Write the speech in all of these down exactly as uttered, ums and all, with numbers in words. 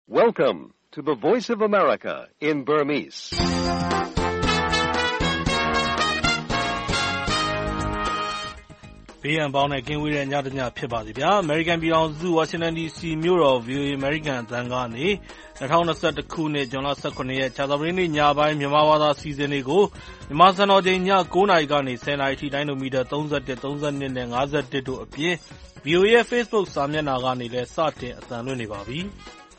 Welcome to the Voice of America in Burmese. ။ဘေးရန်ပေါင်းနဲ့ကင်းဝေးတဲ့ညတညဖြစ်ပါစေဗျာ။ American ပြည်ထောင်စု Washington ဒီ စီ မြို့တော် ဗွီအိုအေ American အသံကနေ၂၀၂၁ ခုနှစ်ဇွန်လ၁၇ရက်ကြာသပတေးနေ့ညပိုင်းမြန်မာဘာသာအစီအစဉ်တွေကိုမြန်မာစံတော်ချိန်ည၉နာရီကနေ၁၀နာရီထိတိုင်းလိုမီတာ၃၁၊၃၂နဲ့၅၁တို့အပြင် ဗွီအိုအေရဲ့ Facebook စာမျက်နှာကနေလည်းစတင်အသံလွှင့်နေပါပြီ။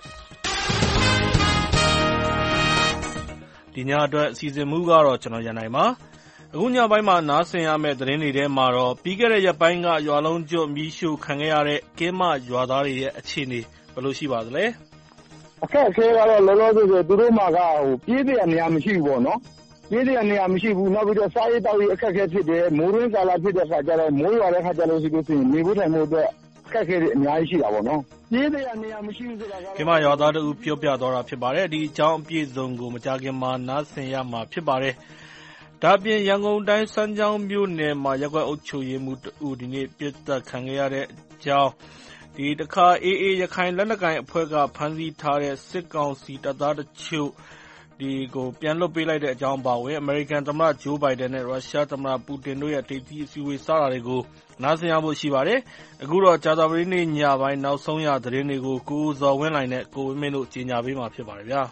ဒီညအတွက်အစီအစဉ်မူကတော့ကျွန်တော်ရန်နိုင်ပါ။အခုညပိုင်းမှာနားဆင်ရမယ့်သတင်းတွေထဲမှာတော့ပြီးခဲ့တဲ့ရက်ပိုင်းကရွာလုံးကျွတ်မီးရှို့ခံခဲ့ရတဲ့ကင်းမရွာသားတွေရဲ့အခြေအနေဘယ်လိုရှိပါသလဲ။အခက်အခဲကတော့လောလောဆယ်ဆိုသူတို့မှာကဟိုပြေးတဲ့နေရာမရှိဘူးပေါ့နော်။ပြေးတဲ့နေရာမရှိဘူးနောက်ပြီးတော့စားရေးတောက်ရေးအခက်အခဲဖြစ်တယ်မိုးရင်းကာလဖြစ်တဲ့အခါကျတော့မိုးရွာတဲ့အခါကျလို့ရှိလို့ရှိရင်နေဖို့ထိုင်ဖို့အတွက်အခက်အခဲတွေအများကြီးရှိတာပေါ့နော်။ပြေးတဲ့နေရာမရှိဘူးဆိုတာကကင်းမရွာသားတို့ပြောပြသွားတာဖြစ်ပါတယ်။ဒီအကြောင်းအပြည့်စုံကိုမကြာခင်မှာနားဆင်ရမှာဖြစ်ပါတယ်။ဒါ့အပြင်ရန်ကုန်တိုင်းစမ်းချောင်းမြို့နယ်မှာရပ်ကွက်အုပ်ချုပ်ရေးမှူးတဦးဒီနေ့ပစ်သတ်ခံခဲ့ရတဲ့အကြောင်းဒီတခါ အေးအေး ရခိုင်လက်နက်ကိုင်အဖွဲ့ကဖမ်းဆီးထားတဲ့စစ်ကောင်စီတပ်သားတချို့ဒီကိုပြန်လွှတ်ပေးလိုက်တဲ့အကြောင်းပါဝင်အမေရိကန်သမ္မတဂျိုးဘိုင်ဒန်နဲ့ရုရှားသမ္မတပူတင်တို့ရဲ့ထိပ်သီးအစည်းအဝေးစတာတွေကိုနားဆင်ရဖို့ရှိပါတယ်။အခုတော့ကြာသပတေးနေ့ညပိုင်းနောက်ဆုံးရသတင်းတွေကိုကိုဇော်ဝင်းလှိုင်နဲ့ကိုဝင်းမင်းတို့ကြီးညာပေးမှာဖြစ်ပါတယ်ဗျာ။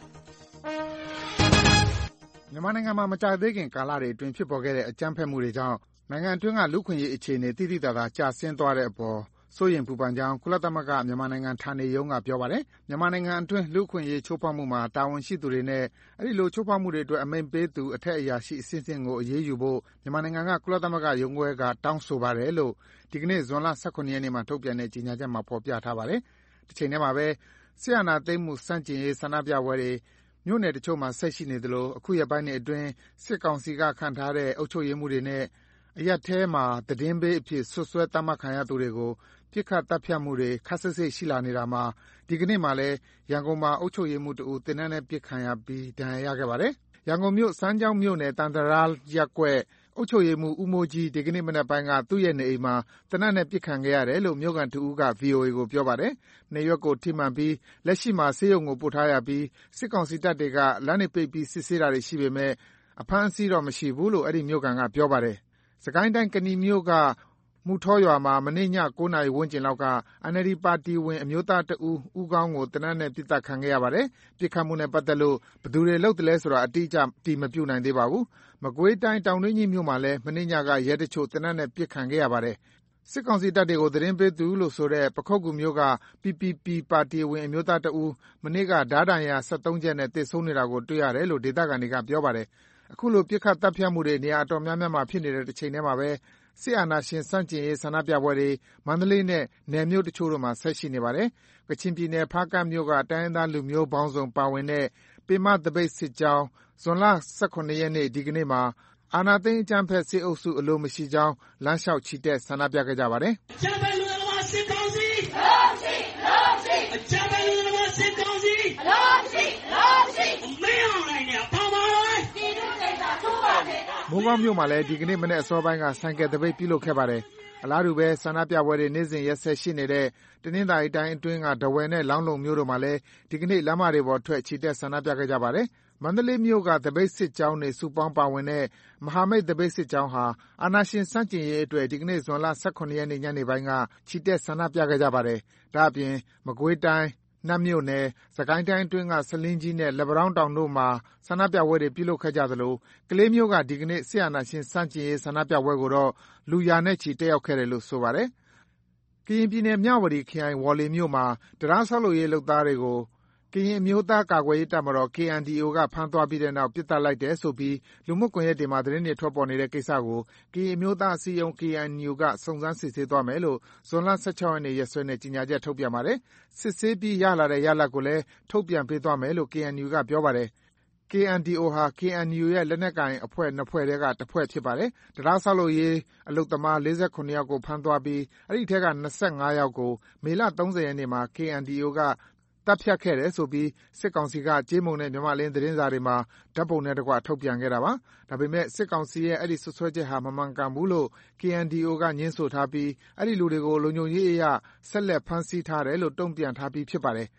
မြန်မာနိုင်ငံမှာမကြာသေးခင်ကာလတွေအတွင်းဖြစ်ပေါ်ခဲ့တဲ့အကြမ်းဖက်မှုတွေကြောင့်နိုင်ငံအတွင်းကလူ့အခွင့်အရေးအခြေအနေသိသိသာသာကျဆင်းသွားတဲ့အပေါ်စိုးရိမ်ပူပန်ကြောင်းကုလသမဂ္ဂမြန်မာနိုင်ငံဌာနေရုံးကပြောပါတယ်။မြန်မာနိုင်ငံအတွင်းလူ့အခွင့်အရေးချိုးဖောက်မှုမှာတာဝန်ရှိသူတွေနဲ့အဲဒီလိုချိုးဖောက်မှုတွေအတွက်အမိန့်ပေးသူအထက်အရာရှိအဆင့်ဆင့်ကိုအရေးယူဖို့မြန်မာနိုင်ငံကကုလသမဂ္ဂရုံးခွဲကတောင်းဆိုပါတယ်လို့ဒီကနေ့ဇွန်လ၁၇ရက်နေ့မှာထုတ်ပြန်တဲ့ကြေညာချက်မှာဖော်ပြထားပါတယ်။တချိန်တည်းမှာပဲစစ်အာဏာသိမ်းမှုစန့်ကျင်ရေးဆန္ဒပြပွဲတွေမြို့နယ်တချို့မှာဆက်ရှိနေသလိုအခုရက်ပိုင်းတွေအတွင်းစစ်ကောင်စီကခန့်ထားတဲ့အုပ်ချုပ်ရေးမှူးတွေနဲ့အရပ်ထဲမှာသတင်းပေးအဖြစ်ဆွဆွဲသတ်မှတ်ခံရသူတွေကိုပြစ်ခတ်တပ်ဖြတ်မှုတွေခက်ဆစ်စစ်ရှိလာနေတာမှာဒီကနေ့မှလည်းရန်ကုန်မှာအုပ်ချုပ်ရေးမှူးတဦးတင်နန်းနဲ့ပြစ်ခံရပြီးဒဏ်ရာရခဲ့ပါတယ်။ရန်ကုန်မြို့စမ်းချောင်းမြို့နယ်တန်တရာရပ်ကွက်အုပ်ချုပ်ရေးမှူးဦးမိုးကြီးဒီကနေ့မနက်ပိုင်းကသူ့ရဲ့နေအိမ်မှာတနတ်နဲ့ပြစ်ခံခဲ့ရတယ်လို့မြို့ကန်တဦးက ဗွီအိုအေကိုပြောပါတယ်။နေရွက်ကိုထိမှန်ပြီးလက်ရှိမှာဆေးရုံကိုပို့ထားရပြီးစစ်ကောင်စီတပ်တွေကလမ်းတွေပိတ်ပြီးစစ်ဆေးတာတွေရှိပေမဲ့အဖမ်းအဆီးတော့မရှိဘူးလို့အဲဒီမြို့ကန်ကပြောပါတယ်။စကိုင်းတိုင်းကနီမြို့ကမူထောရွာမှာမနေ့ည၉နာရီဝန်းကျင်လောက်က အန် အယ်လ် ဒီ ပါတီဝင်အမျိုးသားတဦးဦးခေါင်းကိုသေနတ်နဲ့ပစ်သတ်ခံခဲ့ရပါတယ်။ပစ်ခတ်မှုနဲ့ပတ်သက်လို့ဘယ်သူတွေလုပ်သလဲဆိုတာအတိအကျအတည်မပြုနိုင်သေးပါဘူး။မကွေးတိုင်းတောင်တွင်းကြီးမြို့မှာလည်းမနေ့ညကရဲတချို့သေနတ်နဲ့ပစ်ခံခဲ့ရပါတယ်။စစ်ကောင်စီတပ်တွေကိုသတင်းပေးသူလို့ဆိုတဲ့ပခုက္ကူမြို့က ပီ ပီ ပီ ပါတီဝင်အမျိုးသားတဦးမနေ့ကဓားဒဏ်ရာ၁၃ချက်နဲ့သေဆုံးနေတာကိုတွေ့ရတယ်လို့ဒေသခံတွေကပြောပါတယ်။အခုလိုပစ်ခတ်သတ်ဖြတ်မှုတွေနေရာအတော်များများမှာဖြစ်နေတဲ့တစ်ချိန်တည်းမှာပဲစစ်အာဏာရှင်ဆန့်ကျင်ရေးဆန္ဒပြပွဲတွေမန္တလေးနဲ့နယ်မြို့တချို့တို့မှာဆက်ရှိနေပါတယ်။ကချင်ပြည်နယ်ဖားကန့်မြို့ကတိုင်းရင်းသားလူမျိုးပေါင်းစုံပါဝင်တဲ့ပင်မသပိတ်စစ်ကြောင်းဇွန်လ၁၇ရက်နေ့ဒီကနေ့မှာအာဏာသိမ်းအကြမ်းဖက်စစ်အုပ်စုအလိုမရှိကြောင်းလမ်းလျှောက်ချီတက်ဆန္ဒပြခဲ့ကြပါတယ်။အကြမ်းဖက်လူမျိုးစစ်ကောင်စီလောရှိလောရှိအကြမ်းဖက်လူမျိုးစစ်ကောင်စီလောရှိလောရှိမင်းအောင်နိုင်เนี่ยပေါပါလားဒီလိုကိစ္စထိုးပါတယ်။မိုးကောင်းမြို့မှာလည်းဒီကနေ့မနေ့အစောပိုင်းကဆိုင်ကယ်သပိတ်ပြုလုပ်ခဲ့ပါတယ်။အလားတူပဲဆန္ဒပြပွဲတွေနေ့စဉ်ရက်ဆက်ရှိနေတဲ့တနင်္သာရီတိုင်းအတွင်းကဒဝယ်နဲ့လောင်းလုံမြို့တို့မှာလည်းဒီကနေ့လမ်းမတွေပေါ်ထွက်ချီတက်ဆန္ဒပြခဲ့ကြပါတယ်။မန္တလေးမြို့ကသပိတ်စစ်ကြောင်းတွေစုပေါင်းပါဝင်တဲ့မဟာမိတ်သပိတ်စစ်ကြောင်းဟာအာဏာရှင်စန့်ကျင်ရေးအတွက်ဒီကနေ့ဇွန်လ၁၇ရက်နေ့ညနေပိုင်းကချီတက်ဆန္ဒပြခဲ့ကြပါတယ်။ဒါ့အပြင်မကွေးတိုင်းနတ်မြို့နယ်၊စကိုင်းတိုင်းအတွင်းကဆားလင်းကြီးနဲ့လက်ပံတောင်းတောင်တို့မှာဆန္ဒပြပွဲတွေပြုလုပ်ခဲ့ကြသလိုကလေးမြို့ကဒီကနေ့စစ်အာဏာရှင်ဆန့်ကျင်ရေးဆန္ဒပြပွဲကိုတော့လူရာနဲ့ချီတက်ရောက်ခဲ့တယ်လို့ဆိုပါတယ်။ကရင်ပြည်နယ်မြဝတီခရိုင်ဝေါ်လေမြို့မှာတရားဆောက်လုပ်ရေးလုပ်သားတွေကိုကရင်အမျိုးသားကာကွယ်ရေးတပ်မတော် ကေ အန် ဒီ အို ကဖမ်းသွားပြီးတဲ့နောက်ပစ်သတ်လိုက်တယ်ဆိုပြီးလူမှုကွန်ရက်တွေမှာသတင်းတွေထွက်ပေါ်နေတဲ့ကိစ္စကိုကရင်အမျိုးသားအစည်းအရုံး ကေ အန် ယူ ကစုံစမ်းစစ်ဆေးသွားမယ်လို့ဇွန်လ၁၆ရက်နေ့ရက်စွဲနဲ့ကြေညာချက်ထုတ်ပြန်ပါတယ်။စစ်ဆေးပြီးရလာတဲ့ရလဒ်ကိုလည်းထုတ်ပြန်ပေးသွားမယ်လို့ ကေ အန် ယူ ကပြောပါတယ်။ ကေ အန် ဒီ အို ဟာ ကေ အန် ယူ ရဲ့လက်နက်ကိုင်အဖွဲ့နှစ်ဖွဲ့ထဲကတစ်ဖွဲ့ဖြစ်ပါတယ်။တရားဆောက်လုပ်ရေးအလုပ်သမား၄၇ယောက်ကိုဖမ်းသွားပြီးအဲဒီထဲက၂၅ယောက်ကိုမေလ၃၀ရက်နေ့မှာ ကေ အန် ဒီ အို ကသတ်ဖြတ်ခဲ့တယ်ဆိုပြီးစစ်ကောင်စီကကြေးမုံနဲ့မြန်မာ့အလင်းသတင်းစာတွေမှာဓာတ်ပုံနဲ့တကွထုတ်ပြန်ခဲ့တာပါ။ဒါပေမဲ့စစ်ကောင်စီရဲ့အဲဒီစွပ်စွဲချက်ဟာမမှန်ကန်ဘူးလို့ ကေ အန် ဒီ အို ကငြင်းဆိုထားပြီးအဲဒီလူတွေကိုလုံခြုံရေးအရဆက်လက်ဖမ်းဆီးထားတယ်လို့တုံ့ပြန်ထားပြီးဖြစ်ပါတယ်။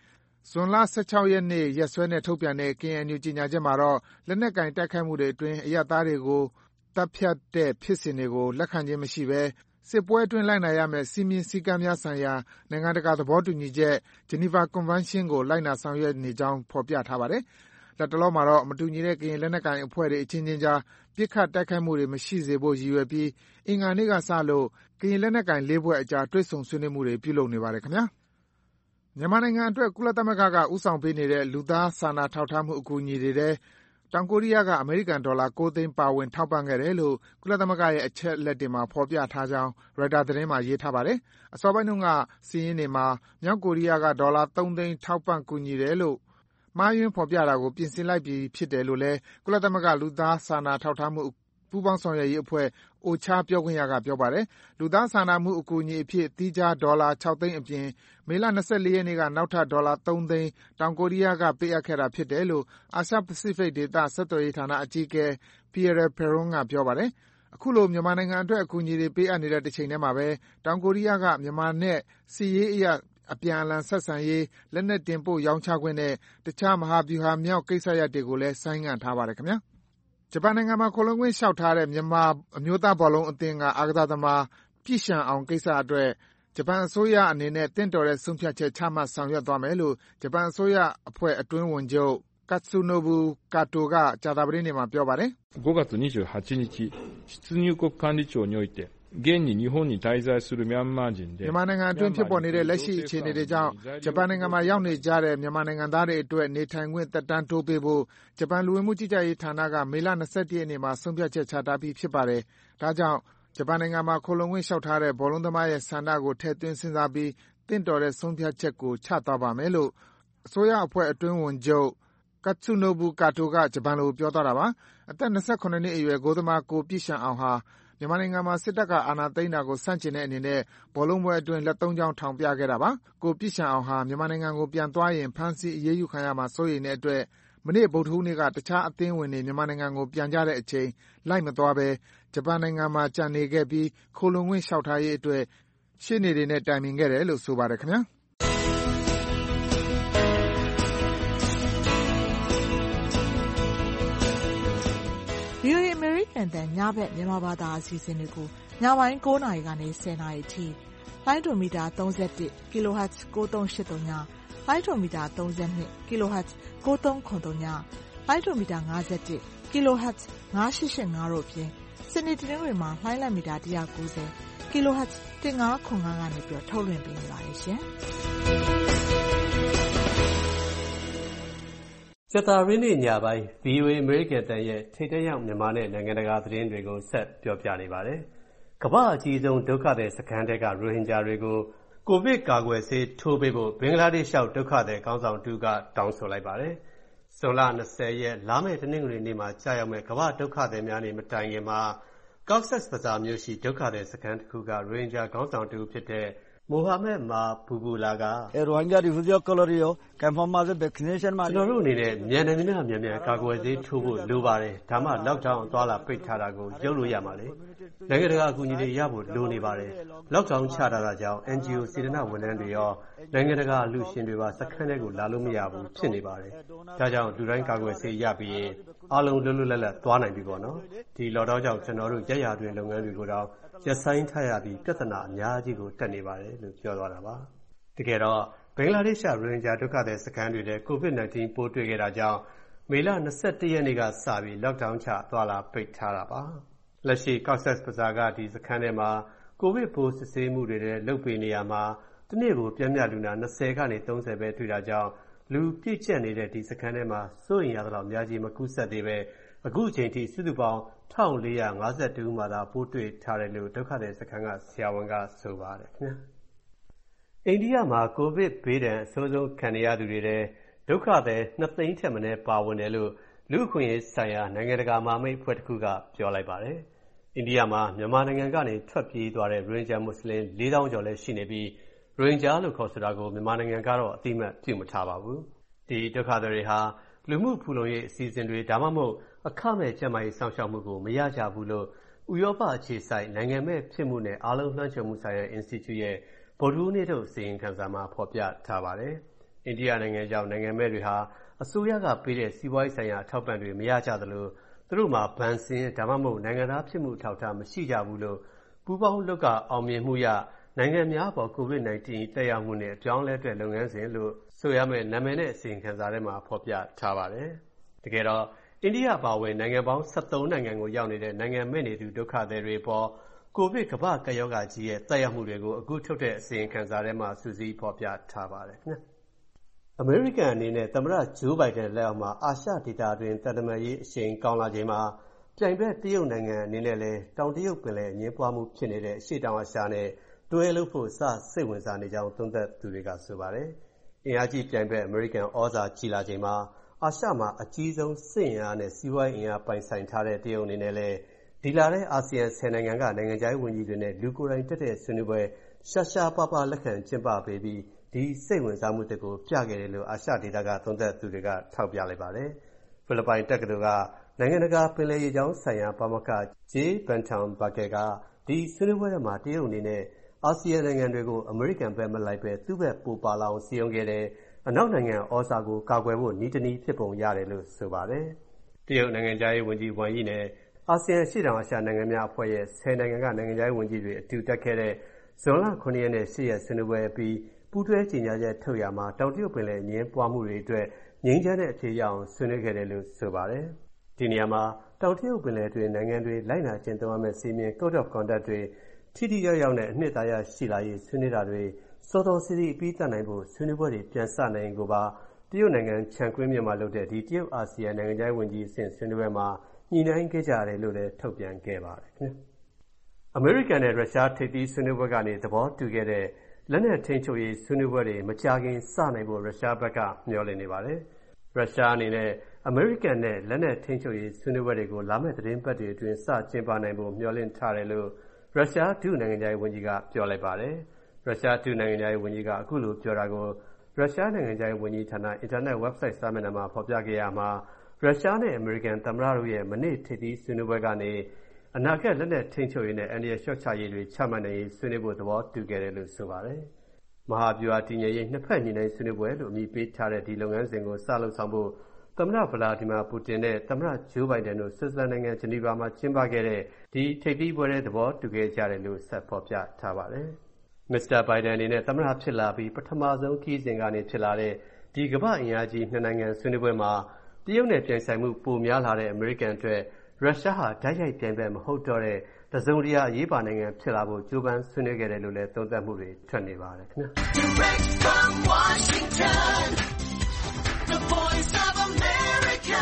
ဇွန်လ၁၆ရက်နေ့ရက်စွဲနဲ့ထုတ်ပြန်တဲ့ ကေအန်ယူ ကြေညာချက်မှာတော့လက်နက်ကိုင်တိုက်ခိုက်မှုတွေအတွင်းအရပ်သားတွေကိုသတ်ဖြတ်တဲ့ဖြစ်စဉ်တွေကိုလက်ခံခြင်းမရှိဘဲစစ်ပွဲအတွင်းလိုက်နာရမယ့်စည်းမျဉ်းစည်းကမ်းများဆိုင်ရာနိုင်ငံတကာသဘောတူညီချက် Geneva Convention ကိုလိုက်နာဆောင်ရွက်နေကြောင်းဖော်ပြထားပါတယ်။လတ်တလောမှာတော့မတူညီတဲ့ကရင်လက်နက်ကိုင်အဖွဲ့တွေအချင်းချင်းကြားပစ်ခတ်တိုက်ခိုက်မှုတွေမရှိစေဖို့ရည်ရွယ်ပြီးအင်္ဂါနေ့ကစလို့ကရင်လက်နက်ကိုင်လေးဖွဲ့အကြားတွေ့ဆုံဆွေးနွေးမှုတွေပြုလုပ်နေပါတယ်ခင်ဗျာ။မြန်မာနိုင်ငံအတွက်ကုလသမဂ္ဂကဦးဆောင်ပေးနေတဲ့လူသားစာနာထောက်ထားမှုအကူအညီတွေထဲတောင်ကိုရီးယားကအမေရိကန်ဒေါ်လာကိုသိန်းပါဝင်ထောက်ပံ့ခဲ့တယ်လို့ကုလသမဂ္ဂရဲ့အချက်အလက်တွေမှာဖော်ပြထားကြောင်းရိုက်တာသတင်းမှာရေးထားပါတယ်။အစောပိုင်းတုန်းကစီးရင်တွေမှာမြောက်ကိုရီးယားကဒေါ်လာသုံးသိန်းထောက်ပံ့ကူညီတယ်လို့မှားယွင်းဖော်ပြတာကိုပြင်ဆင်လိုက်ပြီးဖြစ်တယ်လို့လည်းကုလသမဂ္ဂလူသားစာနာထောက်ထားမှုပူးပေါင်းဆောင်ရွက်ရေးအဖွဲ့ အိုချာ ပြောခွင့်ရကပြောပါတယ်။လူသားစာနာမှုအကူအညီအဖြစ်သီးခြားဒေါ်လာ၆သိန်းအပြင်မေလ၂၄ရက်နေ့ကနောက်ထပ်ဒေါ်လာသုံးသိန်းတောင်ကိုရီးယားကပေးအပ်ခဲ့တာဖြစ်တယ်လို့အာရှပစိဖိတ်ဒေသဆက်သွယ်ရေးဌာနအကြီးအကဲ Pierre Peron ကပြောပါတယ်။အခုလိုမြန်မာနိုင်ငံအတွက်အကူအညီတွေပေးအပ်နေတဲ့တချိန်တည်းမှာပဲတောင်ကိုရီးယားကမြန်မာနဲ့စစ်ရေးအရအပြန်အလှန်ဆက်ဆံရေးလက်နက်တင်ပို့ရောင်းချခွင့်နဲ့တခြားမဟာဗျူဟာမြောက်ကိစ္စရပ်တွေကိုလည်းဆိုင်းငံ့ထားပါတယ်ခင်ဗျာ။ဂျပန်နိုင်ငံမှာခိုလှုံခွင့်လျှောက်ထားတဲ့မြန်မာအမျိုးသားဘောလုံးအသင်းကအားကစားသမားပြည့်ရှံအောင်ကိစ္စအတွက်ဂျပန်အစိုးရအနေနဲ့တင့်တော်တဲ့ဆုံးဖြတ်ချက်ချမှတ်ဆောင်ရွက်သွားမယ်လို့ဂျပန်အစိုးရအဖွဲ့အတွင်းဝန်ချုပ် Katsunobu Kato ကကြာသပတေးနေ့မှာပြောပါတယ်။ごがつにじゅうはちにち出入国管理庁において現に日本に滞在するミャンマー人でမြန်မာနိုင်ငံအတွင်းဖြစ်ပေါ်နေတဲ့လက်ရှိအခြေအနေတွေကြောင့်ဂျပန်နိုင်ငံမှာရောက်နေကြတဲ့မြန်မာနိုင်ငံသားတွေအတွက်နေထိုင်ခွင့်သက်တမ်းတိုးပေးဖို့ဂျပန်လူဝင်မှုကြီးကြပ်ရေးဌာနကမေလ၂၁ရက်နေ့မှာဆုံးဖြတ်ချက်ချထားပြီးဖြစ်ပါတယ်။ဒါကြောင့်ဂျပန်နိုင်ငံမှာခိုလှုံခွင့်လျှောက်ထားတဲ့ဘောလုံးသမားရဲ့ဆန္ဒကိုထည့်သွင်းစဉ်းစားပြီးတင့်တော်တဲ့ဆုံးဖြတ်ချက်ကိုချသွားပါမယ်လို့အစိုးရအဖွဲ့အတွင်းဝန်ချုပ် Katsunobu Kato ကဂျပန်လိုပြောသွားတာပါ။အသက်၂၇နှစ်အရွယ်ဂိုးသမားကိုပြည့်ရှံအောင်ဟာမြန်မာနိုင်ငံမှာစစ်တပ်ကအာဏာသိမ်းတာကိုဆန့်ကျင်တဲ့အနေနဲ့ဘောလုံးပွဲအတွင်းလက်သုံးချောင်းထောင်ပြခဲ့တာပါ။ကိုပြည့်ရှံအောင်ဟာမြန်မာနိုင်ငံကိုပြန်သွားရင်ဖမ်းဆီးအရေးယူခံရမှာစိုးရိမ်တဲ့အတွက်မနေ့ဗုဒ္ဓဟူးနေ့ကတခြားအသင်းဝင်တွေမြန်မာနိုင်ငံကိုပြန်ကြတဲ့အချိန်လိုက်မသွားဘဲဂျပန်နိုင်ငံမှာကျန်နေခဲ့ပြီးခိုလှုံခွင့်လျှောက်ထားရေးအတွက်ရှေ့နေတွေနဲ့တိုင်ပင်ခဲ့တယ်လို့ဆိုပါတယ်ခင်ဗျာ။ဗွီအိုအေ American တန်ညဘက်မြန်မာဘာသာအစီအစဉ်တွေကိုညပိုင်း၉နာရီကနေ၁၀နာရီအထိလိုင်းဒိုမီတာ၃၁ kHz ၉၃၈၃ညလိုင်းဒိုမီတာ၃၂ kHz ၉၃၇၃ညလိုင်းဒိုမီတာ၅၁ kHz ၅၈၈၅တို့အပြင်စနေတနင်္ဂနွေမှာလိုင်းလက်မီတာ၁၉၀ kHz ၁၅၇၅ကနေပြီးထုတ်လွှင့်ပေးနေပါတယ်ရှင်။ကြာသပတေးနေ့ညပိုင်း ဗွီအိုအေ American တန်ရဲ့ထိပ်တန်းရောက်မြန်မာနဲ့နိုင်ငံတကာသတင်းတွေကိုဆက်ပြောပြနေပါတယ်။ကမ္ဘာအကြီးဆုံးဒုက္ခသည်စခန်းတွေကရိုဟင်ဂျာတွေကိုကိုဗစ်ကာကွယ်ဆေးထိုးပေးဖို့ဘင်္ဂလားဒေ့ရှ်ရောက်ဒုက္ခသည်ခေါင်းဆောင်တူကတောင်းဆိုလိုက်ပါတယ်။ဇွန်လ၂၀ရက်လာမယ့်တနင်္ဂနွေနေ့မှာကြာရောက်မဲ့ကမ္ဘာဒုက္ခသည်များနေ့မတိုင်ခင်မှာ Cox's Bazar မြို့ရှိဒုက္ခသည်စခန်းတစ်ခုကရိုဟင်ဂျာခေါင်းဆောင်တူဖြစ်တဲ့မိုဟာမက်မာဘူဘူလာကရိုဟင်ဂျာ refugee colony ကို confirm မှာ vaccination မှာကျွန်တော်တို့အနေနဲ့မြန်နေမြန်မြန်မြန်ကာကွယ်ဆေးထိုးဖို့လိုပါတယ်ဒါမှ lockdown အသွားလာပိတ်ထားတာကိုရုပ်လို့ရမှာလေနိုင်ငံတကာအကူအညီတွေရဖို့လိုနေပါတယ် lockdown ချထားတာကြောင့် N G O စေတနာဝန်ထမ်းတွေရောနိုင်ငံတကာလူရှင်တွေပါစခန်းထဲကိုလာလို့မရဘူးဖြစ်နေပါတယ်ဒါကြောင့်လူတိုင်းကာကွယ်ဆေးရပြီးရင်အားလုံးလွတ်လွတ်လပ်လပ်သွားနိုင်ပြီပေါ့နော်ဒီ lockdown ကြောင့်ကျွန်တော်တို့ရရတွင်လုပ်ငန်းတွေကိုတော့ရပ်ဆိုင်းထားရပြီးပြဿနာအများကြီးကိုတက်နေပါတယ်လို့ပြောသွားတာပါတကယ်တော့ဘင်္ဂလားဒေ့ရှ်ရိုဟင်ဂျာဒုက္ခသည်စခန်းတွေထဲ ကိုဗစ်၁၉ ပိုးတွေ့ခဲ့တာကြောင့်မေလ၂၁ရက်နေ့ကစပြီး lockdown ချသွားလာပိတ်ထားတာပါလက်ရှိ Cox's Bazar ကဒီစခန်းထဲမှာကိုဗစ်ပိုးစစ်ဆေးမှုတွေနဲ့လုပ်ပေးနေရမှာတနေ့ကိုပြင်းပြလူနာ၂၀ကနေ၃၀ပဲတွေ့တာကြောင့်လူပြည့်ကျက်နေတဲ့ဒီစခန်းထဲမှာစိုးရိမ်ရသလောက်များကြီးမကူးစက်သေးပဲအခုချိန်ထိစုစုပေါင်း၁၄၅၁ဦးမှသာပိုးတွေ့ထားတယ်လို့ဒုက္ခသည်စခန်းကဆရာဝန်ကဆိုပါတယ်ခင်ဗျာအိန္ဒိယမှာကိုဗစ်ဘေးဒဏ်အဆိုးဆုံးခံနေရသူတွေထဲဒုက္ခသည်နှစ်သိန်းထက်မနည်းပါဝင်တယ်လို့လူ့အခွင့်အရေးဆိုင်ရာနိုင်ငံတကာမဟာမိတ်အဖွဲ့တစ်ခုကပြောလိုက်ပါတယ်အိန္ဒိယမှာမြန်မာနိုင်ငံကနေထွက်ပြေးသွားတဲ့ရိုဟင်ဂျာမွတ်စလင်၄သောင်းကျော်လည်းရှိနေပြီးရိုဟင်ဂျာလို့ခေါ်ဆိုတာကိုမြန်မာနိုင်ငံကတော့အသိအမှတ်ပြုမထားပါဘူးဒီဒုက္ခသည်တွေဟာလူမှုဖူလုံရေးအစီအစဉ်တွေဒါမှမဟုတ်အခမဲ့ကျန်းမာရေးစောင့်ရှောက်မှုကိုမရကြဘူးလို့ဥရောပအခြေစိုက်နိုင်ငံမဲ့ဖြစ်မှုနဲ့အားလုံးလွှမ်းခြုံမှုဆိုင်ရာ Institute ရဲ့ဗုဒ္ဓဟူးနေ့ထုတ်အစီရင်ခံစာမှာဖော်ပြထားပါတယ်။အိန္ဒိယနိုင်ငံကြောင့်နိုင်ငံမဲ့တွေဟာအစိုးရကပေးတဲ့စီးပွားရေးဆိုင်ရာအထောက်ပံ့တွေမရကြသလိုသူတို့မှာဘဏ်စင်ဒါမှမဟုတ်နိုင်ငံသားဖြစ်မှုအထောက်အထားမရှိကြဘူးလို့ပူးပေါင်းလုပ်ကအောင်မြင်မှုရနိုင်ငံများပေါ် ကိုဗစ် nineteen တက်ရောက်မှုနဲ့အပြောင်းလဲအတွက်လုပ်ငန်းစဉ်လို့ဆိုရမယ့်နာမည်နဲ့အစီရင်ခံစာထဲမှာဖော်ပြထားပါတယ်။တကယ်တော့အိန္ဒိယအပါအဝင်နိုင်ငံပေါင်းone sevenနိုင်ငံကိုရောက်နေတဲ့နိုင်ငံမဲ့နေသူဒုက္ခသည်တွေပေါ်ကိုဗစ်ကမ္ဘာ့ကပ်ရောဂါကြီးရဲ့သက်ရောက်မှုတွေကိုအခုထုတ်တဲ့အစီရင်ခံစာထဲမှာစုစည်းဖော်ပြထားပါတယ်ခင်ဗျာ။အမေရိကန်အနေနဲ့သမ္မတဂျိုးဘိုင်ဒန်လက်အောက်မှာအာရှဒေသတွင်းသံတမန်ရေးအရှိန်ကောင်းလာချိန်မှာပြိုင်ဘက်တရုတ်နိုင်ငံအနေနဲ့လည်းတောင်တရုတ်ပင်လယ်အငြင်းပွားမှုဖြစ်နေတဲ့အရှေ့တောင်အာရှနဲ့တွဲလို့ဖို့စစိတ်ဝင်စားနေကြောင်းသုံးသပ်သူတွေကဆိုပါတယ်။အင်အားကြီးပြိုင်ဘက်အမေရိကန်ဩဇာကြီးလာချိန်မှာအာရှမှာအကြီးဆုံးစစ်အင်အားနဲ့စီးပွားရေးအင်အားပိုင်ဆိုင်ထားတဲ့တရုတ်အနေနဲ့လည်းဒီလာတဲ့အာဆီယံtenနိုင်ငံကနိုင်ငံခြားရေးဝန်ကြီးတွေနဲ့လူကိုယ်တိုင်တက်တဲ့ဆွေးနွေးပွဲရှာရှာပါပါလက်ခံကျင်းပပေးပြီးဒီစိတ်ဝင်စားမှုတွေကိုပြခဲ့တယ်လို့အာရှဒေသကသုံးသပ်သူတွေကထောက်ပြလိုက်ပါတယ်။ဖိလစ်ပိုင်တက္ကသိုလ်ကနိုင်ငံတကာပင်လယ်ရေကြောင်းဆိုင်ရာပါမောက္ခ Jay Benton-Barker ကဒီဆွေးနွေးပွဲမှာတရုတ်အနေနဲ့အာဆီယံနိုင်ငံတွေကိုအမေရိကန်ဘက်မလိုက်ပဲသူ့ဘက်ပိုပါလာအောင်စည်းရုံးခဲ့တယ်အနောက်နိုင်ငံဩဇာကိုကာကွယ်ဖို့နီးတနည်းဖြစ်ပုံရတယ်လို့ဆိုပါတယ်။တရုတ်နိုင်ငံခြားရေးဝန်ကြီးဝမ်ယီနဲ့အာဆီယံရှေ့တောင်အာရှနိုင်ငံများအဖွဲ့ရဲ့tenနိုင်ငံကနိုင်ငံခြားရေးဝန်ကြီးတွေအတူတက်ခဲ့တဲ့ဇွန်လnineရက်နဲ့eightရက်ဆွေးနွေးပွဲအပြီးပူးတွဲကြေညာချက်ထုတ်ရမှာတောင်တရုတ်ပင်လယ်အငြင်းပွားမှုတွေအတွက်ငြိမ်းချမ်းတဲ့အဖြေရအောင်ဆွေးနွေးခဲ့တယ်လို့ဆိုပါတယ်။ဒီနေရာမှာတောင်တရုတ်ပင်လယ်တွင်နိုင်ငံတွေလိုက်နာကျင့်သုံးရမယ့်စီမင်း Code of Conduct တွေထိထိရောက်ရောက်နဲ့အနှစ်သာရရှိလာရေးဆွေးနွေးတာတွေစောစောစီးစီးပြီးတတ်နိုင်ဖို့ဆွေးနွေးပွဲတွေပြန်စနိုင်ကိုပါတရုတ်နိုင်ငံချန်ကွင်းမြို့မှာလုပ်တဲ့ဒီတရုတ်အာဆီယံနိုင်ငံခြားရေးဝန်ကြီးအဆင့်ဆွေးနွေးပွဲမှာညှိနှိုင်းခဲ့ကြရတယ်လို့လည်းထုတ်ပြန်ခဲ့ပါတယ်ခင်ဗျ။အမေရိကန်နဲ့ရုရှားထိပ်သီးဆွေးနွေးပွဲကနေသဘောတူခဲ့တဲ့လက်နက်ထိန်းချုပ်ရေးဆွေးနွေးပွဲတွေမကြာခင်စနိုင်ဖို့ရုရှားဘက်ကမျှော်လင့်နေပါတယ်။ရုရှားအနေနဲ့အမေရိကန်နဲ့လက်နက်ထိန်းချုပ်ရေးဆွေးနွေးပွဲတွေကိုလာမယ့်သတင်းပတ်တွေအတွင်းစကျင်းပနိုင်ဖို့မျှော်လင့်ထားတယ်လို့ရုရှားဒုနိုင်ငံခြားရေးဝန်ကြီးကပြောလိုက်ပါတယ်။ရုရှားဒုနိုင်ငံခြားရေးဝန်ကြီးကအခုလိုပြောတာကိုရုရှားနိုင်ငံခြားရေးဝန်ကြီးဌာနအင်တာနက် website စာမျက်နှာမှာဖော်ပြခဲ့ရမှာရုရှားနဲ့အမေရိကန်သမ္မတတို့ရဲ့မနေ့ထိပ်သီးဆွေးနွေးပွဲကနေအနာဂတ်လက်နက်ထိန်းချုပ်ရေးနဲ့အန္တရာယ်လျှော့ချရေးတွေချမှတ်နိုင်ရေးဆွေးနွေးဖို့သဘောတူခဲ့တယ်လို့ဆိုပါတယ်။မဟာဗျူဟာတည်ငြိမ်ရေးနှစ်ဖက်ညီနိုင်ဆွေးနွေးပွဲလို့အမည်ပေးထားတဲ့ဒီလုပ်ငန်းစဉ်ကိုစလုပ်ဆောင်ဖို့သမ္မတဗလာဒီမာပူတင်နဲ့သမ္မတဂျိုးဘိုင်ဒန်တို့ဆွစ်ဇာလန်နိုင်ငံဂျနီဗာမှာကျင်းပခဲ့တဲ့ဒီထိပ်သီးပွဲတဲ့သဘောတူခဲ့ကြတယ်လို့ဆက်ဖော်ပြထားပါတယ်။မစ္စတာဘိုင်ဒန်အနေနဲ့သမ္မတဖြစ်လာပြီးပထမဆုံးခီးစဉ်ကနေဖြစ်လာတဲ့ဒီကမ္ဘာ့အင်အားကြီးနှစ်နိုင်ငံဆွေးနွေးပွဲမှာတရုတ်နဲ့ပြိုင်ဆိုင်မှုပိုများလာတဲ့အမေရိကန်အတွက်ရုရှားဟာဓာတ်ရိုက်ပြိုင်ဘက်မဟုတ်တော့တဲ့တစုံတရာအရေးပါနိုင်ငံဖြစ်လာဖို့ကြိုးပမ်းဆွေးနွေးခဲ့တယ်လို့လည်းသုံးသပ်မှုတွေထွက်နေပါတယ်ခင်ဗျာ Direct from Washington The Voice of America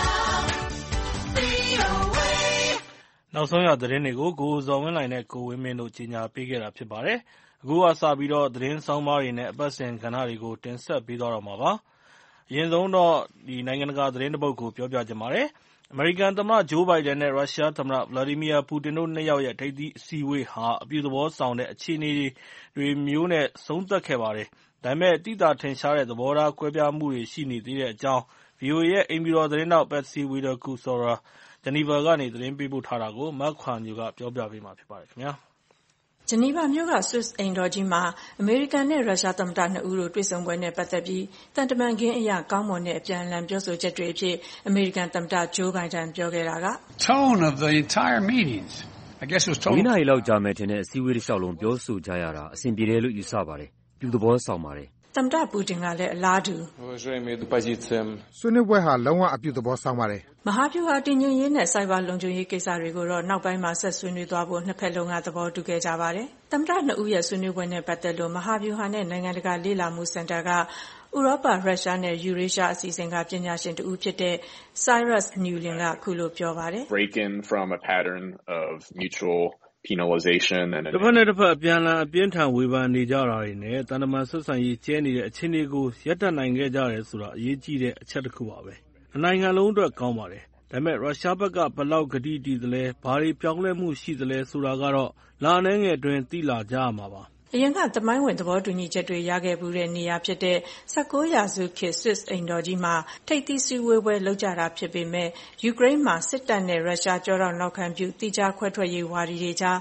နောက်ဆုံးရသတင်းတွေကိုကိုဇော်ဝင်းလှိုင်နဲ့ကိုဝင်းမင်းတို့ကြီးညာပေးခဲ့တာဖြစ်ပါတယ်။အခုကစပြီးတော့သတင်းဆောင်ပါးတွေနဲ့အပတ်စဉ်ကဏ္ဍတွေကိုတင်ဆက်ပေးသွားတော့မှာပါ။အရင်ဆုံးတော့ဒီနိုင်ငံတကာသတင်းတစ်ပုဒ်ကိုပြောပြကြပါမယ်။အမေရိကန်သမ္မတဂျိုးဘိုင်ဒန်နဲ့ရုရှားသမ္မတဗလာဒီမီယာပူတင်တို့နှစ်ယောက်ရဲ့ထိပ်သီးအစည်းအဝေးဟာအပြုသဘောဆောင်တဲ့အခြေအနေတွေမျိုးနဲ့ဆုံးသက်ခဲ့ပါတယ်။ဒါပေမဲ့တိသာထင်ရှားတဲ့သဘောထားကွဲပြားမှုတွေရှိနေသေးတဲ့အကြောင်း ဗွီအိုအေရဲ့အိမ်ဖြူတော်သတင်းထောက် Patsy Widakuswara ဂျနီဗာကနေသတင်းပေးပို့ထားတာကိုမခွာညိုကပြောပြပေးမှာဖြစ်ပါတယ်ခင်ဗျာ။ဂျနီဗာမြို့ကဆွစ်အိမ်တော်ကြီးမှာအမေရိကန်နဲ့ရုရှားသမ္မတနှစ်ဦးတို့တွေ့ဆုံပွဲနဲ့ပတ်သက်ပြီးတန်တမန်ခင်းအရာကောင်းမွန်တဲ့အပြန်အလှန်ပြောဆိုချက်တွေအဖြစ်အမေရိကန်သမ္မတဂျိုးဘိုင်ဒန်ပြောခဲ့တာက Tone of the entire meetings I guess it was tone ဒီနေ့လောက်ကြာမယ်ထင်တဲ့အစည်းအဝေးတစ်လျှောက်လုံးပြောဆိုကြရတာအဆင်ပြေတယ်လို့ယူဆပါတယ်။ပြူသဘောဆောင်ပါတယ်သမ္မတပူတင်ကလည်းအလားတူဆွေးနွေးပွဲဟာလုံးဝအပြုသဘောဆောင်ပါတယ်မဟာဗျူဟာတည်ငြိမ်ရေးနဲ့စိုက်ဘာလုံခြုံရေးကိစ္စတွေကိုတော့နောက်ပိုင်းမှာဆက်ဆွေးနွေးသွားဖို့နှစ်ဖက်လုံးကသဘောတူခဲ့ကြပါတယ်သမ္မတနှစ်ဦးရဲ့ဆွေးနွေးပွဲနဲ့ပတ်သက်လို့မဟာဗျူဟာနဲ့နိုင်ငံတကာလေ့လာမှုစင်တာကဥရောပရုရှားနဲ့ယူရေးရှားအစီအစဉ်ကပညာရှင်တဦးဖြစ်တဲ့ Cyrus Newlin ကအခုလိုပြောပါတယ် break in from a pattern of mutual penalization and တစ်ဖက်နဲ့တစ်ဖက်အပြန်အလှန်အပြင်းထန်ဝေဖန်နေကြတာတွေနဲ့တန်တမာဆက်ဆံရေးကျဲနေတဲ့အခြေအနေကိုရပ်တန့်နိုင်ခဲ့ကြတယ်ဆိုတာအရေးကြီးတဲ့အချက်တစ်ခုပါပဲ။နိုင်ငံလုံးအတွက်ကောင်းပါတယ်။ဒါပေမဲ့ရုရှားဘက်ကဘယ်လောက်ဂတိတည်သလဲဘာတွေပြောင်းလဲမှုရှိသလဲဆိုတာကတော့လအနည်းငယ်အတွင်းသိလာကြရမှာပါ။အရင်ကသမိုင်းဝင်သဘောတူညီချက်တွေရခဲ့မှုတဲ့နေရာဖြစ်တဲ့၁၉ရာစုခေတ်ဆွစ်အိမ်တော်ကြီးမှာထိပ်သီးစည်းဝေးပွဲလုပ်ကြတာဖြစ်ပေမဲ့ယူကရိန်းမှာစစ်တပ်နဲ့ရုရှားကြောတော့နောက်ခံပြုတိကျခွဲထွက်ရေးဝါဒီတွေကြား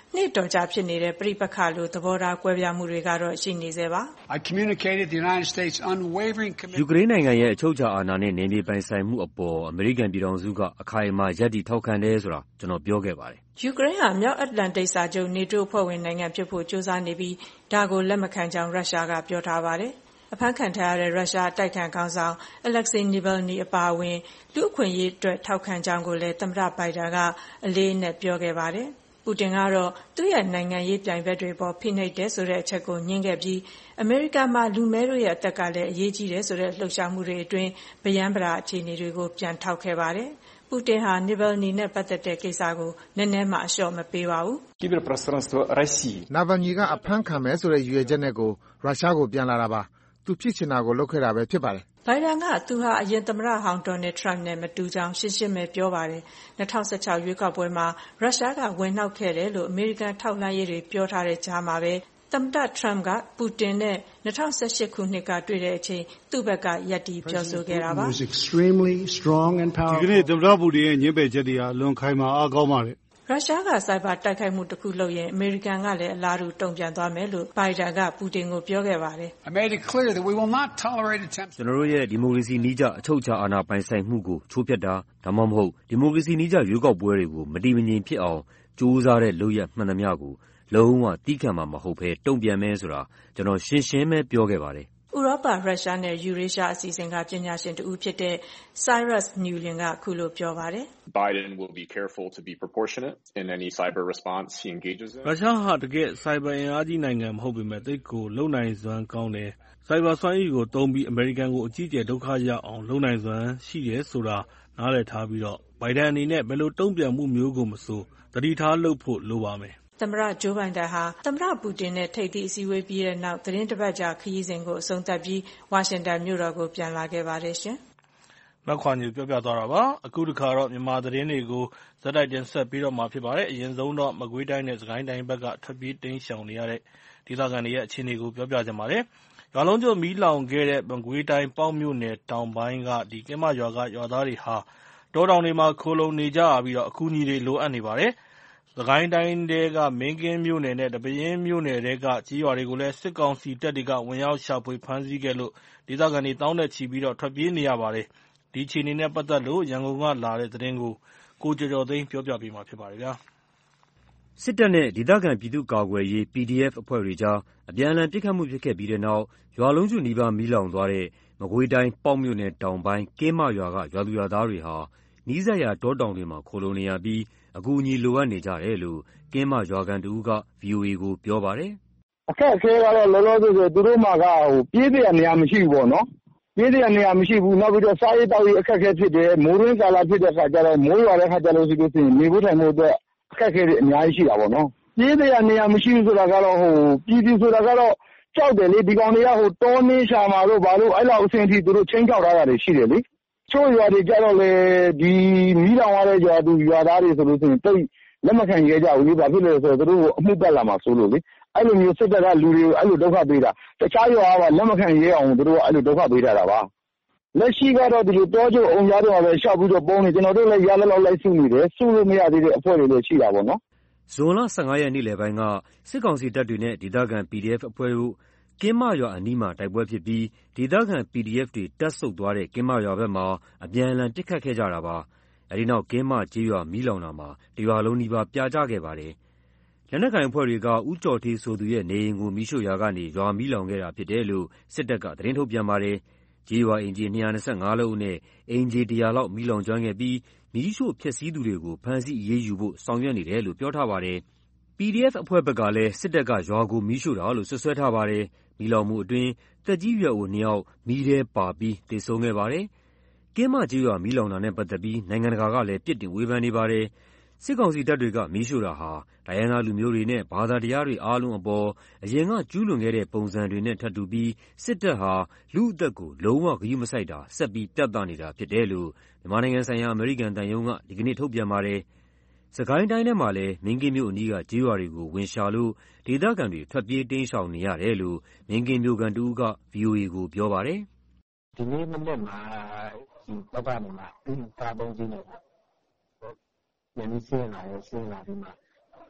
နှစ်တော်ကြာဖြစ်နေတဲ့ပြိပခါလိုသဘောထားကွဲပြားမှုတွေကတော့ရှိနေသေးပါ I communicated the United States unwavering commitment ယူကရိန်းနိုင်ငံရဲ့အချုပ်အခြာအာဏာနဲ့နယ်မြေပိုင်ဆိုင်မှုအပေါ်အမေရိကန်ပြည်ထောင်စုကအခိုင်အမာရပ်တည်ထောက်ခံတယ်ဆိုတာကျွန်တော်ပြောခဲ့ပါတယ်ယူကရိန်းဟာမြောက်အတ္တလန်တိတ်စာချုပ် NATO အဖွဲ့ဝင်နိုင်ငံဖြစ်ဖို့ကြိုးစားနေပြီးဒါကိုလက်မခံကြောင်းရုရှားကပြောထားပါတယ်အဖမ်းခံထားရတဲ့ရုရှားတိုက်ခိုက်ခေါင်းဆောင် Alexei Navalny အပါအဝင်လူအခွင့်အရေးအတွက်ထောက်ခံကြောင်းကိုလည်းသမ္မတဘိုင်ဒန်ကအလေးအနက်ပြောခဲ့ပါတယ်ပူတင်ကတော့သူ့ရဲ့နိုင်ငံရေးပြိုင်ဘက်တွေပေါ်ဖိနှိပ်တယ်ဆိုတဲ့အချက်ကိုညှင်းခဲ့ပြီးအမေရိကန်မှာလူမဲတို့ရဲ့အသက်ကလည်းအရေးကြီးတယ်ဆိုတဲ့လှုပ်ရှားမှုတွေအတွင်းဗျမ်းပရာအခြေအနေတွေကိုပြန်ထောက်ခဲ့ပါတယ်ပူတင်ဟာ Navalny နဲ့ပတ်သက်တဲ့ကိစ္စကိုနည်းနည်းမှအလျှော့မပေးပါဘူး Киберпространство России Navalny ကအဖမ်းခံမယ်ဆိုတဲ့ရည်ရွယ်ချက်နဲ့ကိုရုရှားကိုပြန်လာတာပါသူဖြစ်ချင်တာကိုလုပ်ခဲ့တာပဲဖြစ်ပါတယ်ဘိုင်ဒန်ကသူဟာအရင်သမ္မတဟောင်းဒေါ်နယ်ထရမ့်နဲ့မတူကြောင်းရှင်းရှင်းပဲပြောပါတယ်၂၀၁၆ရွေးကောက်ပွဲမှာရုရှားကဝင်နှောက်ခဲ့တယ်လို့အမေရိကန်ထောက်လှမ်းရေးတွေပြောထားတဲ့ကြားမှာပဲသမ္မတထရမ့်ကပူတင်နဲ့၂၀၁၈ခုနှစ်ကတွေ့တဲ့အချိန်သူ့ဘက်ကရပ်တည်ပြောဆိုခဲ့တာပါဒီကနေ့သမ္မတပူတင်ရဲ့ညှင်းပယ်ချက်တွေဟာလွန်ခိုင်မာအားကောင်းပါတယ်ရုရှားကစိုက်ဘာတိုက်ခိုက်မှုတစ်ခုလုပ်ရင်အမေရိကန်ကလည်းအလားတူတုံ့ပြန်သွားမယ်လို့ဘိုင်ဒန်ကပူတင်ကိုပြောခဲ့ပါတယ် I made it clear that we will not tolerate attempts ကျွန်တော်တို့ရဲ့ဒီမိုကရေစီနည်းကျအချုပ်အခြာအာဏာပိုင်ဆိုင်မှုကိုချိုးဖျက်တာဒါမှမဟုတ်ဒီမိုကရေစီနည်းကျရွေးကောက်ပွဲတွေကိုမတည်မငြိမ်ဖြစ်အောင်ကြိုးစားတဲ့လုပ်ရပ်မှန်သမျှကိုလုံးဝတီးခံမှာမဟုတ်ဘဲတုံ့ပြန်မယ်ဆိုတာကျွန်တော်ရှင်းရှင်းပဲပြောခဲ့ပါတယ်ဥရောပရုရှားနဲ့ယူရေးရှားအစီအစဉ်ကပညာရှင်တဦးဖြစ်တဲ့ Cyrus Newlin ကအခုလိုပြောပါတယ် Biden will be careful to be proportionate in any cyber response he engages in ရုရှားဟာတကယ်စိုက်ဘာအင်အားကြီးနိုင်ငံမဟုတ်ပေမဲ့တိတ်ကိုလုံနိုင်စွမ်းကောင်းတယ်စိုက်ဘာစွမ်းရည်ကိုသုံးပြီးအမေရိကန်ကိုအကြီးအကျယ်ဒုက္ခရောက်အောင်လုံနိုင်စွမ်းရှိတယ်ဆိုတာနားလည်ထားပြီးတော့ဘိုင်ဒန်အနေနဲ့ဘယ်လိုတုံ့ပြန်မှုမျိုးကိုမဆိုသတိထားလုပ်ဖို့လိုပါမယ်သမ္မတဂျိုးဘိုင်ဒန်ဟာသမ္မတပူတင်နဲ့ထိပ်သီးအစည်းအဝေးပြီးတဲ့နောက်သတင်းတစ်ပတ်ကြာခရီးစဉ်ကိုအဆုံးသတ်ပြီးဝါရှင်တန်မြို့တော်ကိုပြန်လာခဲ့ပါတယ်ရှင်။မခွာညူပြောပြသွားတာပါ။အခုတစ်ခါတော့မြန်မာသတင်းတွေကိုဇက်တိုက်တင်ဆက်ပြီးတော့မှဖြစ်ပါတယ်။အရင်ဆုံးတော့မကွေးတိုင်းနဲ့စကိုင်းတိုင်းဘက်ကထွက်ပြေးတိမ်းရှောင်နေရတဲ့ဒေသခံတွေရဲ့အခြေအနေကိုပြောပြကြပါမယ်။ရွာလုံးကျွတ်မီးလောင်ခဲ့တဲ့မကွေးတိုင်းပေါက်မြို့နယ်တောင်ပိုင်းကဒီကင်းမရွာကရွာသားတွေဟာတောတောင်တွေမှာခိုလုံနေကြပြီးတော့အကူအညီတွေလိုအပ်နေပါတယ်။စကိုင်းတိုင်းတဲကမင်းကင်းမြို့နယ်နဲ့တပင်းမြို့နယ်တဲကကြီးရွာတွေကိုလည်းစစ်ကောင်စီတပ်တွေကဝင်ရောက်ရှာဖွေဖမ်းဆီးခဲ့လို့ဒေသခံတွေတောင်းတဲ့ချီပြီးတော့ထွက်ပြေးနေရပါတယ်။ဒီအခြေအနေနဲ့ပတ်သက်လို့ရန်ကုန်ကလာတဲ့သတင်းကိုကိုကျော်ကျော်သိန်းပြောပြပေးမှာဖြစ်ပါတယ်ဗျာ။စစ်တပ်နဲ့ဒေသခံပြည်သူ့ကာကွယ်ရေး ပီဒီအက်ဖ် အဖွဲ့တွေကြားအပြန်အလှန်ပစ်ခတ်မှုဖြစ်ခဲ့ပြီးတဲ့နောက်ရွာလုံးကျွတ်နီးပါးမီးလောင်သွားတဲ့မကွေးတိုင်းပေါက်မြို့နယ်တောင်ပိုင်းကင်းမရွာကရွာသူရွာသားတွေဟာနီးစပ်ရာတောတောင်တွေမှာခိုလုံနေရပြီးအကူအညီလိုအပ်နေကြတယ်လို့ကင်းမရွာခံတဦးက ဗွီအိုအေ ကိုပြောပါတယ်။အခက်အခဲကတော့လောလောဆယ်ဆိုသူတို့မှာကဟိုပြေးတဲ့နေရာမရှိဘူးပေါ့နော်။ပြေးတဲ့နေရာမရှိဘူးနောက်ပြီးတော့စားရေးတောက်ရေးအခက်အခဲဖြစ်တယ်မိုးရင်းကာလဖြစ်တဲ့ခါကျတော့မိုးရွာတဲ့ခါကျလို့ရှိလို့ရှိရင်နေဖို့ထိုင်ဖို့အတွက်အခက်အခဲတွေအများကြီးရှိတာပေါ့နော်။ပြေးတဲ့နေရာမရှိဘူးဆိုတာကတော့ဟိုပြည်သူဆိုတာကတော့ကြောက်တယ်လေဒီကောင်တွေကဟိုတောနင်းရှာမှာတို့ဘာလို့အဲ့လောက်အဆင့်အထိသူတို့ချင်းကြောက်ထားတာတွေရှိတယ်လေ။ချို့ရွာတွေကြတော့လေဒီမီးလောင်ရတဲ့ရွာသူရွာသားတွေဆိုလို့ရှိရင်တိတ်လက်မခံရဲကြဘူးလေဘာဖြစ်လဲဆိုတော့သူတို့အမှုတက်လာမှာဆိုလို့လေအဲ့လိုမျိုးစစ်တပ်ကလူတွေကိုအဲ့လိုဒုက္ခပေးတာတခြားရွာကလက်မခံရဲအောင်သူတို့ကအဲ့လိုဒုက္ခပေးတာပါလက်ရှိကတော့ဒီလိုတောကျုပ်အုံကြားတွေပဲရှောက်ပြီးတော့ပုံနေကျွန်တော်တို့လည်းရလက်လောက်လိုက်စုနေတယ်စုလို့မရသေးတဲ့အဖွဲ့တွေလည်းရှိတာပေါ့နော်ဇွန်လ၁၅ရက်နေ့လယ်ပိုင်းကစစ်ကောင်စီတပ်တွေနဲ့ဒေသခံ ပီဒီအက်ဖ် အဖွဲ့တို့ကင်းမရွာအနီးမှာတိုက်ပွဲဖြစ်ပြီးဒေသခံ ပီဒီအက်ဖ် တွေတပ်ဆုတ်သွားတဲ့ကင်းမရွာဘက်မှာအပြန်အလှန်ပစ်ခတ်ခဲ့ကြတာပါ။အဲဒီနောက်ကင်းမကျေးရွာမီးလောင်တာမှာတရွာလုံးနီးပါးပြာကျခဲ့ပါတယ်။လက်နက်ကိုင်အဖွဲ့တွေကဦးကျော်ဌေးဆိုသူရဲ့နေအိမ်ကိုမီးရှို့ရာကနေရွာမီးလောင်ခဲ့တာဖြစ်တယ်လို့စစ်တပ်ကသတင်းထုတ်ပြန်ပါတယ်။ကျေးရွာအိမ်ခြေ၂၂၅လုံးအနက်အိမ်ခြေ၁၀၀လောက်မီးလောင်ကျွမ်းခဲ့ပြီးမီးရှို့ဖျက်ဆီးသူတွေကိုဖမ်းဆီးအရေးယူဖို့ဆောင်ရွက်နေတယ်လို့ပြောထားပါတယ်။ ပီဒီအက်ဖ် အဖွဲ့ဘက်ကလည်းစစ်တပ်ကရွာကိုမီးရှို့တာလို့စွပ်စွဲထားပါတယ်။မီးလောင်မှုအတွင်းသက်ကြီးရွယ်အိုနှစ်ယောက်မီးထဲပါပြီးသေဆုံးခဲ့ပါတယ်။ကင်းမကျေးရွာမီးလောင်တာနဲ့ပတ်သက်ပြီးနိုင်ငံတကာကလည်းပြစ်တင်ဝေဖန်နေပါတယ်။စစ်ကောင်စီတပ်တွေကမီးရှို့တာဟာတိုင်းရင်းသားလူမျိုးတွေနဲ့ဘာသာတရားတွေအားလုံးအပေါ်အရင်ကကျူးလွန်ခဲ့တဲ့ပုံစံတွေနဲ့ထပ်တူပြီးစစ်တပ်ဟာလူ့အသက်ကိုလုံးဝဂရုမစိုက်တာဆက်ပြီးပြသနေတာဖြစ်တယ်လို့မြန်မာနိုင်ငံဆိုင်ရာအမေရိကန်သံရုံးကဒီကနေ့ထုတ်ပြန်ပါတယ်။စကိုင်းတိုင်းထဲမှာလည်းမင်းကင်းမြို့အနီးကကျေးရွာတွေကိုဝင်ရှာလို့ဒေသခံတွေထွက်ပြေးတိမ်းရှောင်နေရတယ်လို့မင်းကင်းမြို့ခံတဦးက ဗွီအိုအေ ကိုပြောပါတယ်။ဒီနေ့မနေ့မှာဒီတောက်ကနေမှကားပုံးကြီးနဲ့ညနေစင်းလာရဲစင်းလာပြီးမှ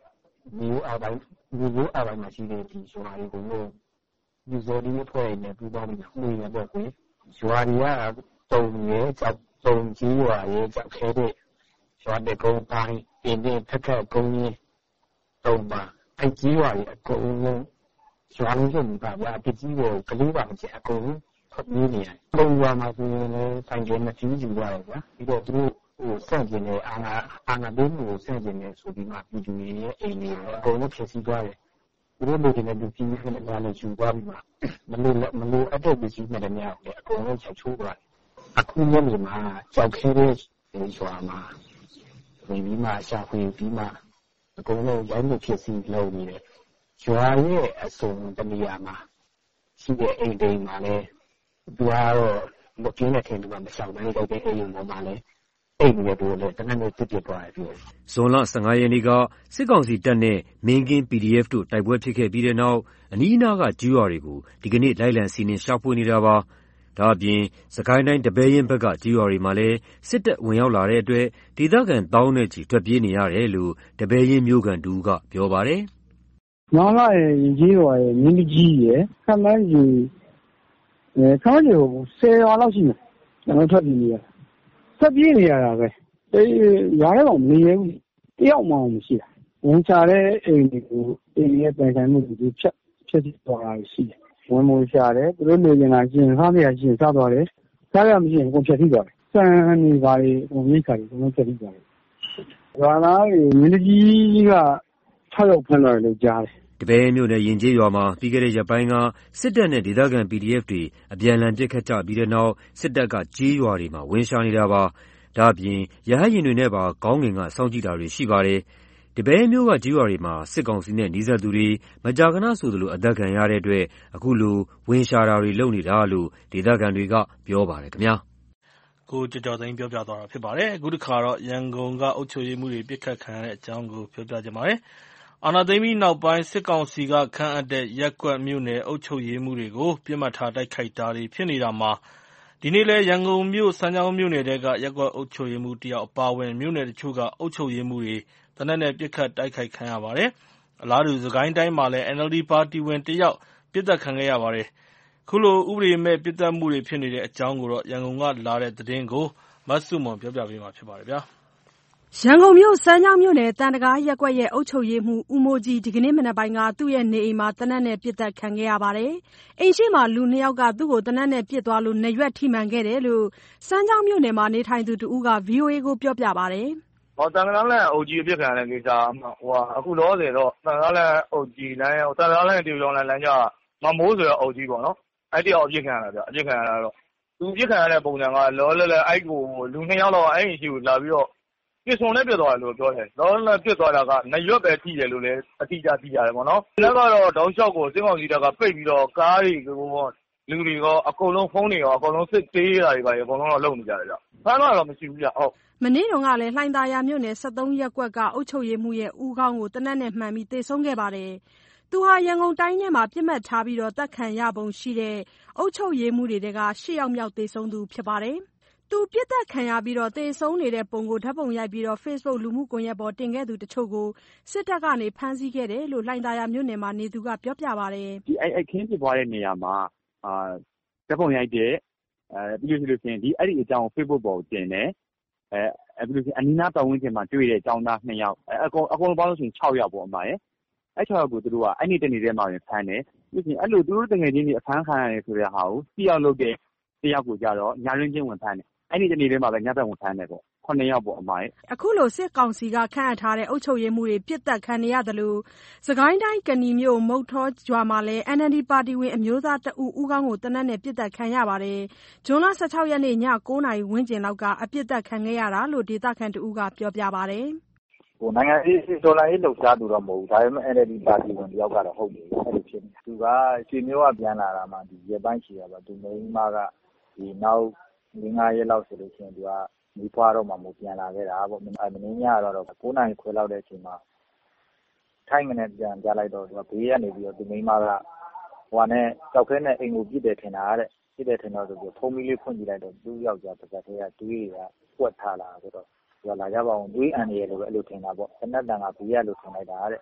မျိုးအပိုင်းမျိုးအပိုင်းမှာရှိတဲ့ဒီရွာတွေကိုမျိုးယူဇော်ဒီဖွဲ့နေပူပေါင်းပြီးမှုရပေါ့ကွရွာတွေကတုံရဲကြောက်တုံကြီးရွာရဲ့ကြောက်ခဲတဲ့ရွာတဲ့ကုန်းပိုင်းပြင်းပြင်းထက်ထက်ကုန်းကြီးတုံပါအကြီးရွာရဲ့အကုန်လုံးရွာလုံးစုံပါဗျာအကြီးကိုကလေးပါမကျအကုန်လုံးထွက်ပြေးနေတယ်။ကုန်းရွာမှာဆိုရင်လည်းဆိုင်ကယ်နှစ်စီးယူရတယ်ဗျာပြီးတော့သူတို့ဟိုဆန့်ကျင်တဲ့အာဏာအာဏာသိမ်းမှုကိုဆန့်ကျင်နေဆိုပြီးမှပြည်သူတွေရဲ့အိမ်တွေအကုန်လုံးဖြစ်စီသွားတယ်သူတို့လူတွေနဲ့လူကြီးတွေနဲ့အားလုံးယူသွားပြီးမှမလို့မလို့အတော့ပစ္စည်းနဲ့တည်းများတယ်အကုန်လုံးချက်ချိုးသွားတယ်အခုညနေမှာကြောက်ခဲတဲ့ရွာမှာဝင်ပြီးမှရှာဖွေပြီးမှအကုန်လုံးရိုင်းမှုဖြစ်စီလုပ်နေတယ်ရွာရဲ့အစုံတနေရာမှာရှိတဲ့အိမ်တွေမှာလည်းသူကတော့မကျင်းတဲ့ထင်သူကမရှောင်နိုင်တဲ့အိမ်ပေါ်မှာလည်းအိမ်တွေတို့လည်းတနက်နေ့ပြစ်ပြသွားတယ်ပြောဇွန်လဆယ့်ငါးရက်နေ့ကစစ်ကောင်စီတပ်နဲ့မင်းကင်း ပီဒီအက်ဖ် တို့တိုက်ပွဲဖြစ်ခဲ့ပြီးတဲ့နောက်အနီးအနားကကျေးရွာတွေကိုဒီကနေ့လိုက်လံစီးနင်းရှာဖွေနေတာပါ။ဒါ့အပြင်စစ်ကိုင်းတိုင်းဒီပဲယင်းဘက်ကကျေးရွာတွေမှာလည်းစစ်တပ်ဝင်ရောက်လာတဲ့အတွက်ဒေသခံသောင်းနဲ့ချီထွက်ပြေးနေရတယ်လို့ဒီပဲယင်းမြို့ခံတဦးကပြောပါတယ်။မောင်လာရဲ့ရင်ကြီးရွာရဲ့မြင်းကြီးရဲ့ခမန်းကြီးအဲခမန်းကြီးကိုဆယ်ရွာလောက်ရှိတယ်ကျွန်တော်ထွက်ပြေးနေရတယ်ဆက်ပြေးနေရတာပဲအေးရားရတော့မနေရဘူးတယောက်မှမရှိတာဝန်ချတဲ့အိမ်တွေကိုအိမ်ရဲ့တိုင်ဆိုင်မှုတွေဖြတ်ဖြတ်သွားတာရှိတယ်ဝန်မိုးရှာတယ်သူတို့နေနေတာရှင်ဖားမရရှင်စားသွားတယ်စားရမရှိရင်ကိုဖြတ်ထိသွားတယ်စံနေပါလေဟိုမိခါတွေကိုဖြတ်ထိသွားတယ်ရွာသားတွေမင်းကြီးကထောက်ရောက်ဖမ်းလာတယ်လို့ကြားတယ်ဒီပဲမြို့နယ်ရင်ကျေးရွာမှာပြီးခဲ့တဲ့ရက်ပိုင်းကစစ်တပ်နဲ့ဒေသခံ ပီဒီအက်ဖ် တွေအပြန်အလှန်ပစ်ခတ်ကြပြီးတဲ့နောက်စစ်တပ်ကကျေးရွာတွေမှာဝင်ရှာနေတာပါ။ဒါ့အပြင်ရဟတ်ယာဉ်တွေနဲ့ပါကောင်းကင်ကစောင့်ကြည့်တာတွေရှိပါတယ်။ဒီပဲမြို့ကကျေးရွာတွေမှာစစ်ကောင်စီနဲ့နှီးစပ်သူတွေမကြာခဏဆိုသလိုအသက်ခံရတဲ့အတွက်အခုလိုဝင်ရှာတာတွေလုပ်နေတာလို့ဒေသခံတွေကပြောပါတယ်ခင်ဗျာ။ကိုကျော်ကျော်သိန်းပြောပြသွားတာဖြစ်ပါတယ်။အခုတစ်ခါတော့ရန်ကုန်ကအုပ်ချုပ်ရေးမှူးတွေပစ်ခတ်ခံရတဲ့အကြောင်းကိုပြောပြချင်ပါတယ်။အာဏာသိမ်းပြီးနောက်ပိုင်းစစ်ကောင်စီကခန့်အပ်တဲ့ရပ်ကွက်မြို့နယ်အုပ်ချုပ်ရေးမှူးတွေကိုပစ်မှတ်ထားတိုက်ခိုက်တာတွေဖြစ်နေတာမှာဒီနေ့လည်းရန်ကုန်မြို့စမ်းချောင်းမြို့နယ်ထဲကရပ်ကွက်အုပ်ချုပ်ရေးမှူးတယောက်အပါအဝင်မြို့နယ်တချို့ကအုပ်ချုပ်ရေးမှူးတွေသေနတ်နဲ့ပစ်ခတ်တိုက်ခိုက်ခံရပါတယ်။အလားတူစစ်ကိုင်းတိုင်းမှာလည်း အန်အယ်လ်ဒီ ပါတီဝင်တယောက်ပစ်သတ်ခံခဲ့ရပါတယ်။ခုလိုဥပဒေမဲ့ပစ်သတ်မှုတွေဖြစ်နေတဲ့အကြောင်းကိုတော့ရန်ကုန်ကလာတဲ့သတင်းကိုမဆုမွန်ပြောပြပေးမှာဖြစ်ပါတယ်ဗျာ။ရန်ကုန်မြို့စမ်းချောင်းမြို့နယ်သံတကားရပ်ကွက်ရဲ့အုပ်ချုပ်ရေးမှူးဦးမိုးကြီးဒီကနေ့မနက်ပိုင်းကသူ့ရဲ့နေအိမ်မှာသေနတ်နဲ့ပစ်သတ်ခံခဲ့ရပါတယ်။အိမ်ရှိမှာလူနှစ်ယောက်ကသူ့ကိုသေနတ်နဲ့ပစ်သွားလို့နားရွက်ထိမှန်ခဲ့တယ်လို့စမ်းချောင်းမြို့နယ်မှာနေထိုင်သူတဦးက ဗွီအိုအေကိုပြောပြပါတယ်။ဟောတန်ကလန်အုပ်ကြီးပြစ်ခံရတဲ့ကိစ္စဟိုအခုလောဆယ်တော့တန်ကလန်အုပ်ကြီးလမ်းတန်ကလန်တူရောင်းလမ်းကြမမိုးဆိုတဲ့အုပ်ကြီးပေါ့နော်။အဲ့တယောက်အပြစ်ခံရတာဗျအပြစ်ခံရတာတော့သူပြစ်ခံရတဲ့ပုံစံကလောလောလဲအဲ့ကိုလူနှစ်ယောက်လောက်အဲ့အိမ်ရှိကိုလာပြီးတော့ပြစ်စုံနဲ့ပြစ်သွားတယ်လို့ပြောတယ်။လောလောပြစ်သွားတာကနရွက်ပဲထိတယ်လို့လည်းအတိအကျသိရတယ်ပေါ့နော်။လက်ကတော့တောက်လျှောက်ကိုစစ်ကောင်စီတပ်ကပိတ်ပြီးတော့ကားတွေကိုလူတွေကအကုန်လုံးဖုန်းတွေရောအကုန်လုံးစစ်သေးတာတွေပါအကုန်လုံးတော့လုံနေကြတယ်ဗျ။ဖမ်းတော့မရှိဘူးဗျ။ဟုတ်မနေ့တုန်းကလည်းလှိုင်သာယာမြို့နယ်ဆက်သုံးရပ်ကွက်ကအုပ်ချုပ်ရေးမှူးရဲ့ဦးခေါင်းကိုသေနတ်နဲ့မှန်ပြီးသေဆုံးခဲ့ပါတယ်။သူဟာရန်ကုန်တိုင်းထဲမှာပြစ်မှတ်ထားပြီးတော့တပ်ခံရပုံရှိတဲ့အုပ်ချုပ်ရေးမှူးတွေကရှစ်ယောက်မြောက်သေဆုံးသူဖြစ်ပါတယ်။သူပြစ်ဒဏ်ခံရပြီးသေဆုံးနေတဲ့ပုံကိုဓာတ်ပုံရိုက်ပြီး Facebook လူမှုကွန်ရက်ပေါ်တင်ခဲ့သူတချို့ကိုစစ်တပ်ကဖမ်းဆီးခဲ့တယ်လို့လှိုင်သာယာမြို့နယ်မှာနေသူကပြောပြပါတယ်။အဲ့အခင်းဖြစ်ပွားတဲ့နေရာမှာဓာတ်ပုံရိုက်တယ်ပြီးလို့ရှိရင်အဲ့ဒီအကြောင်းကို Facebook ပေါ်တင်တယ်။ပြီးလို့ရှိရင်အနီးနားပတ်ဝန်းကျင်မှာတွေ့တဲ့ကျောင်းသားနှစ်ယောက်အကုန်အကုန်ပေါင်းလို့ရှိရင်ခြောက်ယောက်ပေါ့အမရယ်။အဲ့ခြောက်ယောက်ကိုသူတို့ကအဲ့ဒီတနေ့တည်းမှာဖမ်းတယ်။ပြီးလို့ရှိရင်အဲ့လိုသူတို့တကယ်ချင်းဒီအဖမ်းခံရတယ်ဆိုတဲ့ဟာကိုသိရောက်လုပ်တဲ့တယောက်ကိုကြတော့ညာရင်းချင်းဝင်ဖမ်းတယ်အဲ့ဒီတနေ့တည်းမှာပဲညဘက်ဝင်ဖမ်းတယ်ပေါ့ခုနှစ်ယောက်ပေါ့အမရဲ့အခုလိုစစ်ကောင်စီကခန့်အပ်ထားတဲ့အုပ်ချုပ်ရေးမှူးတွေပြစ်တက်ခံနေရတယ်လို့စကိုင်းတိုင်းကဏီမြို့မုတ်ထောရွာမှာလည်း အန်အယ်လ်ဒီ ပါတီဝင်အမျိုးသားတဦးဦးခေါင်းကိုတနက်နဲ့ပြစ်တက်ခံရပါတယ်ဇွန်လဆယ့်ခြောက်ရက်နေ့ညကိုးနာရီဝန်းကျင်လောက်ကအပြစ်တက်ခံခဲ့ရတာလို့ဒေသခံတဦးကပြောပြပါတယ်ဟိုနိုင်ငံရေးဒေါ်လာရေးလှုပ်ရှားသူတော့မဟုတ်ဘူးဒါပေမဲ့ အန်အယ်လ်ဒီ ပါတီဝင်တယောက်ကတော့ဟုတ်တယ်အဲ့လိုဖြစ်နေသူကရွှေမျိုးကပြန်လာတာမှဒီရပိုင်းချီရပါသူမိန်းမကဒီနောက်လေးငါးရက်လောက်ဆိုလို့ရှိရင်သူကမိဖွားတော့မှမပြန်လာခဲ့တာပေါ့မင်းညကတော့ကိုးနာရီခွဲလောက်တဲ့အချိန်မှာထိုင်းငနဲ့ပြန်ကြလိုက်တော့သူကဘေးကနေပြီးတော့သူမိန်းမကဟိုနဲ့ကြောက်ခဲနဲ့အိမ်ကိုပြစ်တယ်ထင်တာတဲ့ပြစ်တယ်ထင်တော့သူဖုံးမီလေးဖွင့်ကြည့်လိုက်တော့သူ့ယောက်ျားတစ်ပတ်တည်းကတွေးတွေကပွက်ထားလာဆိုတော့သူကလာကြပါအောင်တွေးအန်ရလို့ပဲအဲ့လိုထင်တာပေါ့တနက်တန်ကဘေးရလို့ထင်လိုက်တာတဲ့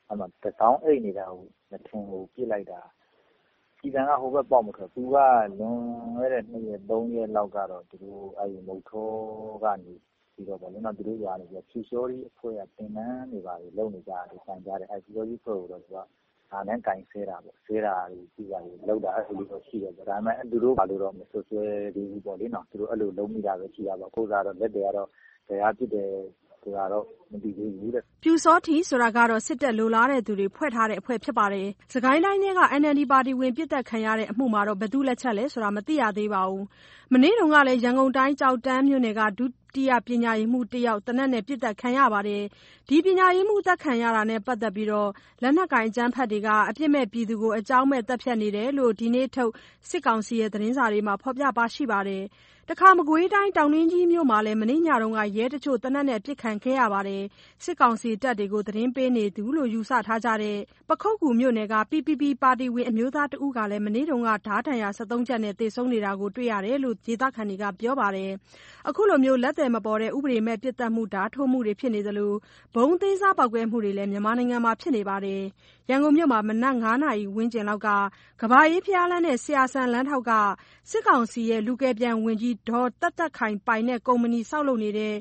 အဲ့မှာတစောင်းအိတ်နေတာကိုနှစ်ထင်ကိုပြစ်လိုက်တာစီတန်ကဟိုဘက်ပေါက်မထွက်သူကလွန်ခဲ့တဲ့နှစ်ရက်သုံးရက်လောက်ကတော့သူတို့အဲ့ဒီမုတ်ထိုးကနေပြီးတော့ဗောလေနော်သူတို့ရွာနေပြီးဖြူစောရီအဖွဲ့ကတင်နန်းနေပါလေလုံနေကြတယ်ဆိုင်ကြတယ်အဲ့ဖြူစောရီအဖွဲ့ကိုတော့သူကဒါနဲ့ကင်ဆဲတာပေါ့ဆဲတာကြီးပါလေလောက်တာအဲ့လိုတော့ရှိတယ်ဒါပေမဲ့သူတို့ဘာလို့တော့မဆွဆွဲသေးဘူးပေါ့လေနော်သူတို့အဲ့လိုလုံးမိတာပဲရှိတာပေါ့ကိုစားတော့လက်တွေကတော့တရားဖြစ်တယ်ဆိုတာတော့မသိသေးဘူးတဲ့ပြူစောထီဆိုတာကတော့စစ်တပ်လိုလားတဲ့သူတွေဖွဲ့ထားတဲ့အဖွဲ့ဖြစ်ပါတယ်။စကိုင်းတိုင်းက အန် အယ်လ် ဒီ ပါတီဝင်ပြစ်တက်ခံရတဲ့အမှုမှာတော့ဘယ်သူလက်ချက်လဲဆိုတာမသိရသေးပါဘူး။မနေ့တုန်းကလည်းရန်ကုန်တိုင်းကြောက်တန်းမြို့နယ်ကဒုတိယပညာရေးမှူးတယောက်တနက်နဲ့ပြစ်တက်ခံရပါတယ်။ဒီပညာရေးမှူးတက်ခံရတာနဲ့ပတ်သက်ပြီးတော့လက်နက်ကင်အကြမ်းဖက်တွေကအပြစ်မဲ့ပြည်သူကိုအကြောင်းမဲ့တပ်ဖြတ်နေတယ်လို့ဒီနေ့ထုတ်စစ်ကောင်စီရဲ့သတင်းစာတွေမှာဖော်ပြပါရှိပါတယ်။တခါမကွေးတိုင်းတောင်တွင်းကြီးမြို့မှာလည်းမနေ့ညတုန်းကရဲတချို့တနက်နဲ့ပြစ်ခံခဲ့ရပါတယ်။စစ်ကောင်စီတပ်တွေကိုသတင်းပေးနေသူလို့ယူဆထားကြတဲ့ပခုတ်ကူမြို့နယ်က ပီ ပီ ပီ ပါတီဝင်အမျိုးသားတဦးကလည်းမနေ့တုန်းကဓားဒဏ်ရာ၁၃ချက်နဲ့သေဆုံးနေတာကိုတွေ့ရတယ်လို့ဒေသခံတွေကပြောပါတယ်။အခုလိုမျိုးလက်သည်မပေါ်တဲ့ဥပဒေမဲ့ပြစ်တက်မှုဓားထိုးမှုတွေဖြစ်နေသလိုဘုံသေးစားပောက်ကွဲမှုတွေလည်းမြန်မာနိုင်ငံမှာဖြစ်နေပါတယ်။ရန်ကုန်မြို့မှာမနက်၅နာရီဝန်းကျင်လောက်ကကဘာအေးဖျားလမ်းနဲ့ဆရာဆန်လမ်းထောက်ကစစ်ကောင်စီရဲ့လူကယ်ပြန်ဝင်ကြီးဒေါ်တက်တက်ခိုင်ပိုင်တဲ့ကုမ္ပဏီဆောက်လုပ်နေတဲ့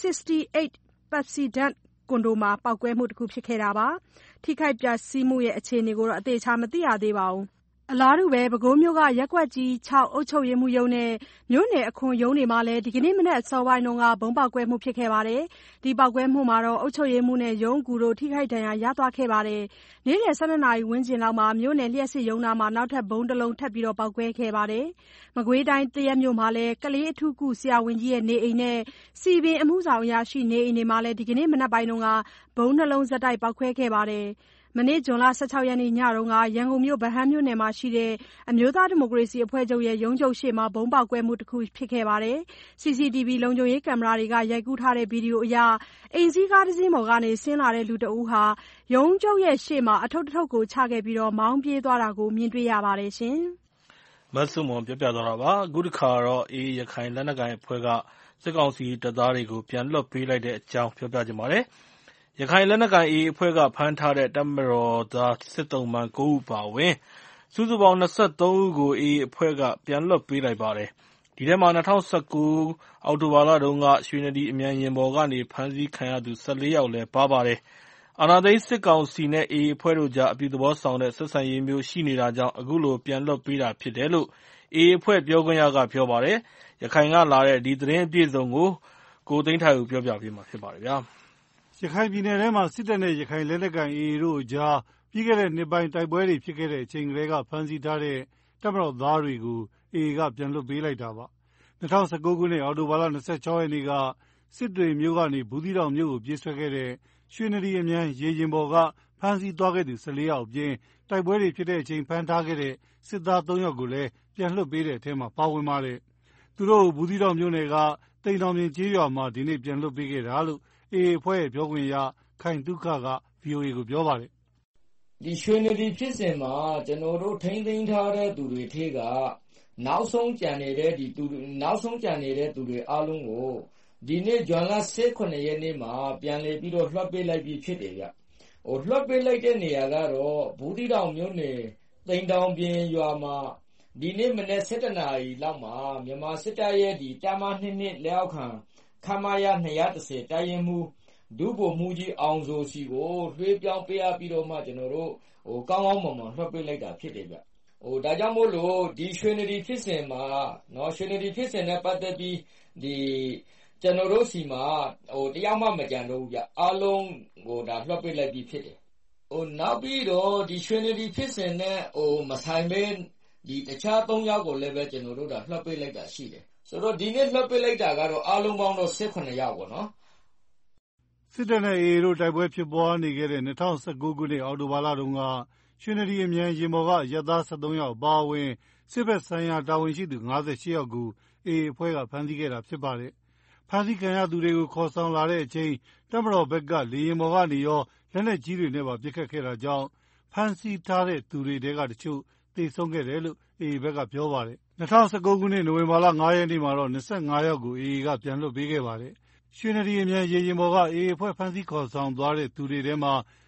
68 Pepsodent ကွန်ဒိုမှာပောက်ကွဲမှုတစ်ခုဖြစ်ခဲ့တာပါ။ထိခိုက်ပျက်စီးမှုရဲ့အခြေအနေကိုတော့အသေးချာမသိရသေးပါဘူး။အလားတူပဲပဲခူးမြို့ကရပ်ကွက်ကြီး၆အုပ်ချုပ်ရေးမှူးရုံးနဲ့မြို့နယ်အခွန်ရုံးတွေမှာလည်းဒီကနေ့မနက်စောပိုင်းတုန်းကဘုံပေါက်ကွဲမှုဖြစ်ခဲ့ပါတယ်။ဒီပေါက်ကွဲမှုမှာတော့အုပ်ချုပ်ရေးမှူးနဲ့ရုံးကူတို့ထိခိုက်ဒဏ်ရာရသွားခဲ့ပါတယ်။နေ့လယ်၁၂နာရီဝန်းကျင်လောက်မှာမြို့နယ်လျှက်စစ်ရုံးနာမှာနောက်ထပ်ဘုံတစ်လုံးထပ်ပြီးတော့ပေါက်ကွဲခဲ့ပါတယ်။မကွေးတိုင်းတရက်မြို့မှာလည်းကလေးအထူးကုဆရာဝန်ကြီးရဲ့နေအိမ်နဲ့စီပင်အမှုဆောင်အရာရှိနေအိမ်တွေမှာလည်းဒီကနေ့မနက်ပိုင်းတုန်းကဘုံနှလုံးဆက်တိုက်ပေါက်ကွဲခဲ့ပါတယ်။မနေ့ဇွန်လ၁၆ရက်နေ့ညတုန်းကရန်ကုန်မြို့ဗဟန်းမြို့နယ်မှာရှိတဲ့အမျိုးသားဒီမိုကရေစီအဖွဲ့ချုပ်ရဲ့ရုံးချုပ်ရှေ့မှာဘုံပေါက်ကွဲမှုတစ်ခုဖြစ်ခဲ့ပါတယ်။ စီစီတီဗီ လုံခြုံရေးကင်မရာတွေကရိုက်ကူးထားတဲ့ဗီဒီယိုအရအိမ်စီးကားတစ်စီးပေါ်ကနေဆင်းလာတဲ့လူတစ်ဦးဟာရုံးချုပ်ရဲ့ရှေ့မှာအထုပ်တစ်ထုပ်ကိုချခဲ့ပြီးတော့မောင်းပြေးသွားတာကိုမြင်တွေ့ရပါတယ်ရှင်။မဆုမွန်ပြောပြသွားတာပါ။အခုတစ်ခါတော့အေးရခိုင်လက်နက်ကိုင်အဖွဲ့ကစစ်ကောင်စီတပ်သားတွေကိုပြန်လွှတ်ပေးလိုက်တဲ့အကြောင်းပြောပြကြပါမယ်။ရခိုင်လက်နက်ကိုင် အေအေ အဖွဲ့ကဖမ်းထားတဲ့တပ်မတော်သားစစ်သုံ့ပန်း၉ဦးပါဝင်စုစုပေါင်း၂၃ဦးကို အေအေ အဖွဲ့ကပြန်လွှတ်ပေးလိုက်ပါတယ်။ဒီထဲမှာ၂၀၁၉အောက်တိုဘာလတုန်းကရွှေနဒီအမြန်ယာဉ်ပေါ်ကနေဖမ်းဆီးခံရသူ၁၄ယောက်လည်းပါပါတယ်။အာဏာသိမ်းစစ်ကောင်စီနဲ့ အေအေ အဖွဲ့တို့ကြားအပြုသဘောဆောင်တဲ့ဆက်ဆံရေးမျိုးရှိနေတာကြောင့်အခုလိုပြန်လွှတ်ပေးတာဖြစ်တယ်လို့ အေအေ အဖွဲ့ပြောခွင့်ရကပြောပါတယ်။ရခိုင်ကလာတဲ့ဒီသတင်းအပြည့်အစုံကိုကိုသိန်းထိုက်ဦးပြောပြပေးမှာဖြစ်ပါတယ်ဗျာ။ရခိုင်ပြည်နယ်ထဲမှာစစ်တပ်နဲ့ရခိုင်လက်နက်ကိုင် အေအေ တို့ကြားပြီးခဲ့တဲ့နှစ်ပိုင်းတိုက်ပွဲတွေဖြစ်ခဲ့တဲ့အချိန်ကလေးကဖမ်းဆီးထားတဲ့တပ်မတော်သားတွေကို အေအေ ကပြန်လွှတ်ပေးလိုက်တာပါ။၂၀၁၉ခုနှစ်အောက်တိုဘာလ၂၆ရက်နေ့ကစစ်တွေမြို့ကနေဘူးသီးတောင်မြို့ကိုပြေးဆွဲခဲ့တဲ့ရွှေနဒီအမြန်ရေယာဉ်ပေါ်ကဖမ်းဆီးသွားခဲ့သူ၁၄ယောက်အပြင်တိုက်ပွဲတွေဖြစ်တဲ့အချိန်ဖမ်းထားခဲ့တဲ့စစ်သား၃ယောက်ကိုလည်းပြန်လွှတ်ပေးတဲ့အထဲမှာပါဝင်ပါတယ်။သူတို့ဘူးသီးတောင်မြို့နယ်ကတိမ်တောင်ပြင်ကျေးရွာမှာဒီနေ့ပြန်လွှတ်ပေးခဲ့တာလို့အေအေ အဖွဲ့ရဲ့ပြောခွင့်ရခိုင်သုခက ဗွီအိုအေကိုပြောပါတယ်။ဒီရွှေနဒီဖြစ်စဉ်မှာကျွန်တော်တို့ထိန်းသိမ်းထားတဲ့သူတွေထဲကနောက်ဆုံးကြံနေတဲ့ဒီသူနောက်ဆုံးကြံနေတဲ့သူတွေအားလုံးကိုဒီနေ့ဇွန်လ၁၇ရက်နေ့မှာပြန်လည်ပြီးတော့လွှတ်ပေးလိုက်ပြီးဖြစ်တယ်ဗျ။ဟိုလွှတ်ပေးလိုက်တဲ့နေရာကတော့ဘူးသီးတောင်မြို့နယ်တိမ်တောင်ပြင်ရွာမှာဒီနေ့မနေ့၁၇နာရီလောက်မှာမြန်မာစစ်တပ်ရဲ့ဒီတာမနှစ်နှစ်လက်အောက်ခံခမာရ၂၁၀တိုင်ရင်မှုဒုဗိုလ်မှူးကြီးအောင်စိုးစီကိုလွှဲပြောင်းပေးရပြီးတော့မှကျွန်တော်တို့ဟိုကောင်းကောင်းမွန်မွန်လွှတ်ပေးလိုက်တာဖြစ်တယ်ဗျဟိုဒါကြောင့်မို့လို့ဒီရွှေနဒီဖြစ်စဉ်မှာနော်ရွှေနဒီဖြစ်စဉ်နဲ့ပတ်သက်ပြီးဒီကျွန်တော်တို့စီမှာဟိုတရားမှမကြံတော့ဘူးဗျအားလုံးဟိုဒါလွှတ်ပေးလိုက်ပြီးဖြစ်တယ်ဟိုနောက်ပြီးတော့ဒီရွှေနဒီဖြစ်စဉ်နဲ့ဟိုမဆိုင်ပဲဒီတခြား၃ယောက်ကိုလည်းပဲကျွန်တော်တို့ဒါလွှတ်ပေးလိုက်တာရှိတယ်ဆိုတော့ဒီနေ့လွှတ်ပေးလိုက်တာကတော့အားလုံးပေါင်းတော့၁၈ယောက်ပေါ့နော်စစ်တပ်နဲ့ အေအေ တို့တိုက်ပွဲဖြစ်ပွားနေခဲ့တဲ့၂၀၁၉ခုနှစ်အောက်တိုဘာလတုန်းကရွှေနဒီအမြန်ယာဉ်ပေါ်ကအရပ်သား၁၃ယောက်ပါဝင်စစ်ဘက်ဆိုင်ရာတာဝန်ရှိသူ၅၈ယောက်ကို အေအေ အဖွဲ့ကဖမ်းဆီးခဲ့တာဖြစ်ပါတယ်။ဖမ်းဆီးခံရသူတွေကိုခေါ်ဆောင်လာတဲ့အချိန်တပ်မတော်ဘက်ကလေယာဉ်ပေါ်ကနေရောလက်နက်ကြီးတွေနဲ့ပါပစ်ခတ်ခဲ့တာကြောင့်ဖမ်းဆီးထားတဲ့သူတွေထဲကတချို့သေဆုံးခဲ့တယ်လို့ အေအေ ဘက်ကပြောပါတယ်။၂၀၁၉ခုနှစ်နိုဝင်ဘာလ၅ရက်နေ့မှာတော့၂၅ယောက်ကို အေအေ ကပြန်လွှတ်ပေးခဲ့ပါတယ်။ရွှေနဒီအမြန်ရေယာဉ်ပေါ်က အေအေ အဖွဲ့ဖမ်းဆီးခေါ်ဆောင်သွားတဲ့သူတွေထဲမှာ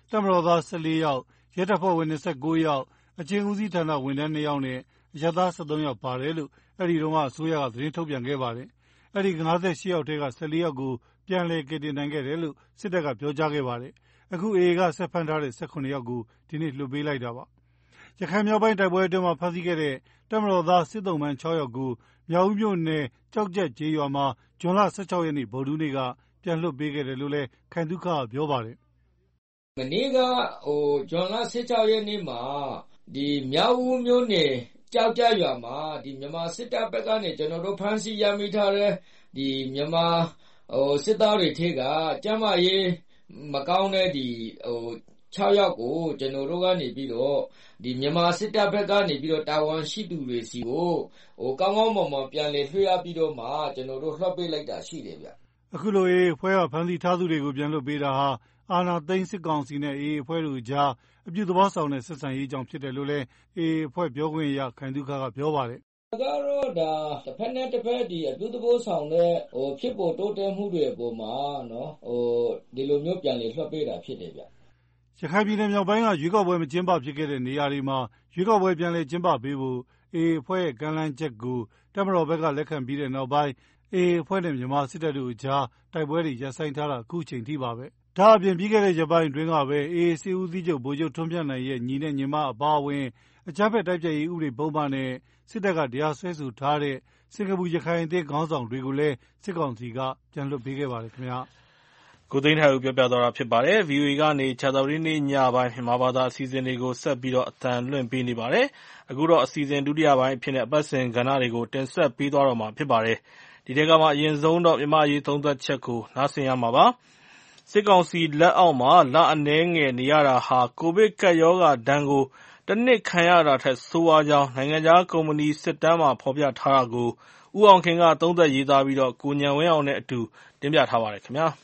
တပ်မတော်သား၁၄ယောက်ရဲတပ်ဖွဲ့ဝင်၂၉ယောက်အကျဉ်းဦးစီးဌာနဝန်ထမ်း၂ယောက်နဲ့အရပ်သား၁၃ယောက်ပါတယ်လို့အဲဒီတုန်းကအစိုးရကသတင်းထုတ်ပြန်ခဲ့ပါတယ်။အဲဒီ၅၈ယောက်ထဲက၁၄ယောက်ကိုပြန်လည်ကယ်တင်နိုင်ခဲ့တယ်လို့စစ်တပ်ကပြောကြားခဲ့ပါတယ်။အခု အေအေ ကဆက်ဖမ်းထားတဲ့၁၇ယောက်ကိုဒီနေ့လွှတ်ပေးလိုက်တာပါ။ရခိုင်မြောက်ပိုင်းတိုက်ပွဲအတွင်းမှာဖမ်းဆီးခဲ့တဲ့တပ်မတော်သားစစ်သုံးပန်း၆ယောက်ကိုမြောက်ဦးမြို့နယ်ကျောက်ကျက်ကျေးရွာမှာဇွန်လ၁၆ရက်နေ့ဗုဒ္ဓဟူးနေ့ကပြန်လွှတ်ပေးခဲ့တယ်လို့လည်းခိုင်သုခကပြောပါတယ်။မနေ့ကဟိုဇွန်လ၁၆ရက်နေ့မှာဒီမြောက်ဦးမြို့နယ်ကြောက်ကြရွာမှာဒီမြန်မာစစ်တပ်ဘက်ကနေကျွန်တော်တို့ဖမ်းဆီးရမိထားတဲ့ဒီမြန်မာဟိုစစ်သားတွေထဲကကျမ်းမာရေးမကောင်းတဲ့ဒီဟို၆ယောက်ကိုကျွန်တော်တို့ကနေပြီးတော့ဒီမြန်မာစစ်တပ်ဘက်ကနေပြီးတော့တာဝန်ရှိသူတွေစီကိုဟိုကောင်းကောင်းမွန်မွန်ပြန်လည်လွှဲရပြီးတော့မှကျွန်တော်တို့လွှတ်ပေးလိုက်တာရှိတယ်ဗျ။အခုလိုအေအေအဖွဲ့ကဖမ်းဆီးထားသူတွေကိုပြန်လွှတ်ပေးတာဟာအာဏာသိမ်းစစ်ကောင်စီနဲ့အေအေအဖွဲ့တို့ကြားအပြုသဘောဆောင်တဲ့ဆက်ဆံရေးကြောင့်ဖြစ်တယ်လို့လည်းအေအေအဖွဲ့ပြောခွင့်ရခိုင်သုခကပြောပါတယ်။ဒါကတော့ဒါတစ်ဖက်နဲ့တစ်ဖက်ဒီအပြုသဘောဆောင်တဲ့ဟိုဖြစ်ပေါ်တိုးတက်မှုတွေအပေါ်မှာနော်ဟိုဒီလိုမျိုးပြန်လည်လွှတ်ပေးတာဖြစ်တယ်ဗျ။ရခိုင်ပြည်နယ်မြောက်ပိုင်းကရွေးကောက်ပွဲမကျင်းပဖြစ်ခဲ့တဲ့နေရာတွေမှာရွေးကောက်ပွဲပြန်လည်ကျင်းပပေးဖို့အေအေအဖွဲ့ရဲ့ကမ်းလှမ်းချက်ကိုတပ်မတော်ဘက်ကလက်ခံပြီးတဲ့နောက်ပိုင်းအေအေအဖွဲ့နဲ့မြန်မာစစ်တပ်တို့ကြားတိုက်ပွဲတွေရပ်ဆိုင်းထားတာအခုချိန်ထိပါပဲ။ဒါအပြင်ပြီးခဲ့တဲ့ရက်ပိုင်းအတွင်းကပဲအေအေစစ်ဦးစီးချုပ်ဗိုလ်ချုပ်ထွန်းမြတ်နိုင်ရဲ့ညီနဲ့ညီမအပါအဝင်အကြမ်းဖက်တိုက်ဖျက်ရေးဥပဒေပုံမှန်နဲ့စစ်တပ်ကတရားစွဲဆိုထားတဲ့စင်ကာပူရခိုင်အသင်းခေါင်းဆောင်တွေကိုလည်းစစ်ကောင်စီကပြန်လွှတ်ပေးခဲ့ပါတယ်ခင်ဗျာ။ကိုသိန်းထိုက်ဦးပြောပြသွားတာဖြစ်ပါတယ်။ ဗွီအိုအေကနေကြာသပတေးနေ့ညပိုင်းမြန်မာဘာသာအစီအစဉ်တွေကိုဆက်ပြီးတော့အသံလွှင့်ပေးနေပါတယ်။အခုတော့အစီအစဉ်ဒုတိယပိုင်းအဖြစ်နဲ့အပတ်စဉ်ကဏ္ဍတွေကိုတင်ဆက်ပေးသွားတော့မှာဖြစ်ပါတယ်။ဒီထဲကမှအရင်ဆုံးတော့မြန်မာရေးသုံးသက်ချက်ကိုနားဆင်ရမှာပါ။စစ်ကောင်စီလက်အောက်မှာလအနည်းငယ်နေရတာဟာကိုဗစ်ကပ်ရောဂါဒဏ်ကိုတနှစ်ခံရတာထက်ဆိုးဝါးကြောင်းနိုင်ငံခြားကုမ္ပဏီစစ်တမ်းမှာဖော်ပြထားတာကိုဦးအောင်ခင်ကသုံးသပ်ရေးသားပြီးတော့ကိုဉာဏ်ဝင်းအောင်နဲ့အတူတင်ပြထားပါတယ်ခင်ဗျာ။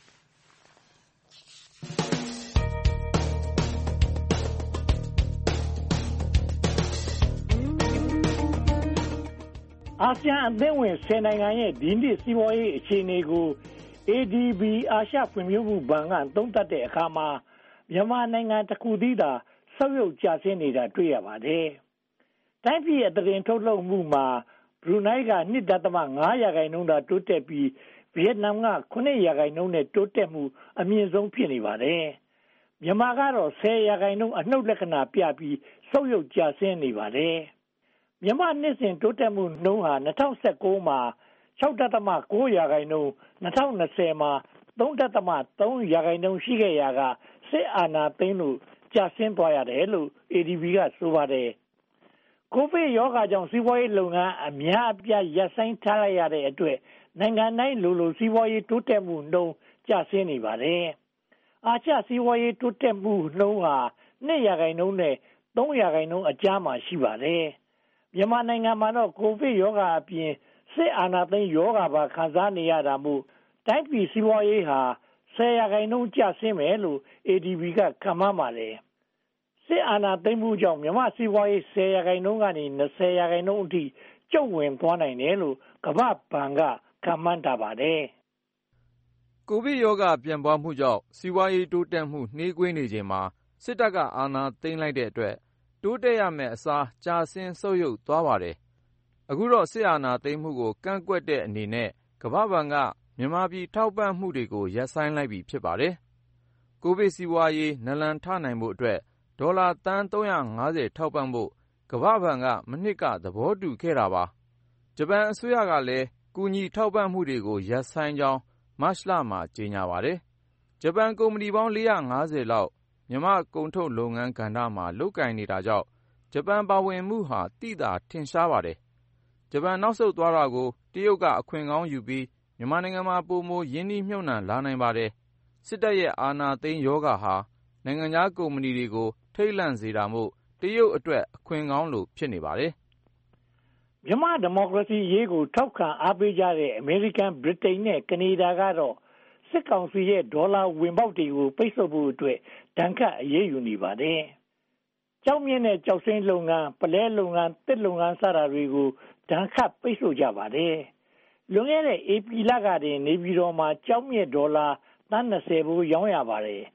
အာဆီယံအသင်းဝင်ဆယ်နိုင်ငံရဲ့ဒီနှစ်စီးပွားရေးအခြေအနေကို အေဒီဘီ အာရှဖွံ့ဖြိုးမှုဘဏ်ကသုံးသပ်တဲ့အခါမှာမြန်မာနိုင်ငံတစ်ခုတည်းသာဆုတ်ယုတ်ကျဆင်းနေတာတွေ့ရပါတယ်။တိုင်းပြည်အသားတင်ထုတ်လုပ်မှုမှာဘရူနိုင်းက ၂ဒသမ၅ ရာခိုင်နှုန်းသာတိုးတက်ပြီးဗီယက်နမ်က၇ ရာခိုင်နှုန်းနဲ့တိုးတက်မှုအမြင့်ဆုံးဖြစ်နေပါတယ်။မြန်မာကတော့၁၀ ရာခိုင်နှုန်းအနှုတ်လက္ခဏာပြပြီးဆုတ်ယုတ်ကျဆင်းနေပါတယ်။မြန်မာနှစ်စဉ်တိုးတက်မှုနှုန်းဟာ၂၀၁၉မှာ၆ဒသမ၉ ရာခိုင်နှုန်း၂၀၂၀မှာ၃ဒသမ၃ ရာခိုင်နှုန်းရှိခဲ့ရာကစစ်အာဏာသိမ်းလို့ကျဆင်းသွားရတယ်လို့ အေဒီဘီ ကဆိုပါတယ်။ကိုဗစ်ရောဂါကြောင့်စီးပွားရေးလုပ်ငန်းအများအပြားရပ်ဆိုင်းထားလိုက်ရတဲ့အတွက်နိုင်ငံတိုင်းလိုလိုစီးပွားရေးတိုးတက်မှုနှုန်းကျဆင်းနေပါတယ်။အာရှစီးပွားရေးတိုးတက်မှုနှုန်းဟာ၂ ရာခိုင်နှုန်းနဲ့၃ ရာခိုင်နှုန်းအကြားမှာရှိပါတယ်။မြန်မာနိုင်ငံမှာတော့ကိုဗစ်ရောဂါအပြင်စစ်အာဏာသိမ်းရောဂါပါခံစားနေရတာမို့တိုင်းပြည်စီးပွားရေးဟာ၁၀ ရာခိုင်နှုန်းကျဆင်းမယ်လို့ အေဒီဘီ ကခန့်မှန်းပါတယ်။စစ်အာဏာသိမ်းမှုကြောင့်မြန်မာစီးပွားရေး၁၀ ရာခိုင်နှုန်းကနေ၂၀ ရာခိုင်နှုန်းအထိကျုံ့ဝင်သွားနိုင်တယ်လို့ကမ္ဘာ့ဘဏ်ကခန့်မှန်းထားပါတယ်။ကိုဗစ်ရောဂါပြန့်ပွားမှုကြောင့်စီးပွားရေးတိုးတက်မှုနှေးကွေးနေချိန်မှာစစ်တပ်ကအာဏာသိမ်းလိုက်တဲ့အတွက်တိုးတက်ရမယ့်အစားကျဆင်းဆုတ်ယုတ်သွားပါတယ်။အခုတော့စစ်အာဏာသိမ်းမှုကိုကန့်ကွက်တဲ့အနေနဲ့ကမ္ဘာ့ဘဏ်ကမြန်မာပြည်ထောက်ပံ့မှုတွေကိုရပ်ဆိုင်းလိုက်ပြီဖြစ်ပါတယ်။ကိုဗစ်စီးပွားရေးနလန်ထနိုင်ဖို့အတွက်ဒေါ်လာသန်း၃၅၀ထောက်ပံ့ဖို့ကမ္ဘာ့ဘဏ်ကမနှစ်ကသဘောတူခဲ့တာပါ။ဂျပန်အစိုးရကလည်းကူညီထောက်ပံ့မှုတွေကိုရပ်ဆိုင်းကြောင်းမတ်လမှာကြေညာပါတယ်။ဂျပန်ကုမ္ပဏီပေါင်း၄၅၀လောက်မြန်မာကုန်ထုတ်လုပ်ငန်းကဏ္ဍမှာလုပ်ကိုင်နေတာကြောင့်ဂျပန်ပါဝင်မှုဟာသိသာထင်ရှားပါတယ်။ဂျပန်နောက်ဆုတ်သွားတာကိုတရုတ်ကအခွင့်ကောင်းယူပြီးမြန်မာနိုင်ငံမှာပိုမိုရင်းနှီးမြှုပ်နှံလာနိုင်ပါတယ်။စစ်တပ်ရဲ့အာဏာသိမ်းရောဂါဟာနိုင်ငံခြားကုမ္ပဏီတွေကိုထိတ်လန့်စေတာမို့တရုတ်အတွက်အခွင့်ကောင်းလိုဖြစ်နေပါတယ်။မြန်မာဒီမိုကရေစီရေးကိုထောက်ခံအားပေးကြတဲ့အမေရိကန်ဗြိတိန်နဲ့ကနေဒါကတော့စစ်ကောင်စီရဲ့ဒေါ်လာဝင်ပေါက်တွေကိုပိတ်ဆို့ဖို့အတွက်ဒဏ်ခတ်အရေးယူနေပါတယ်။ကျောက်မြင့်နဲ့ကျောက်စိမ်းလုပ်ငန်းပလဲလုပ်ငန်းတစ်လုပ်ငန်းစတာတွေကိုဒဏ်ခတ်ပိတ်ဆို့ကြပါတယ်။လွန်ခဲ့တဲ့ဧပြီလကတည်းကနေပြည်တော်မှာကျောက်မြင့်ဒေါ်လာသန်း၂၀ဘိုးရောင်းရပါတယ်။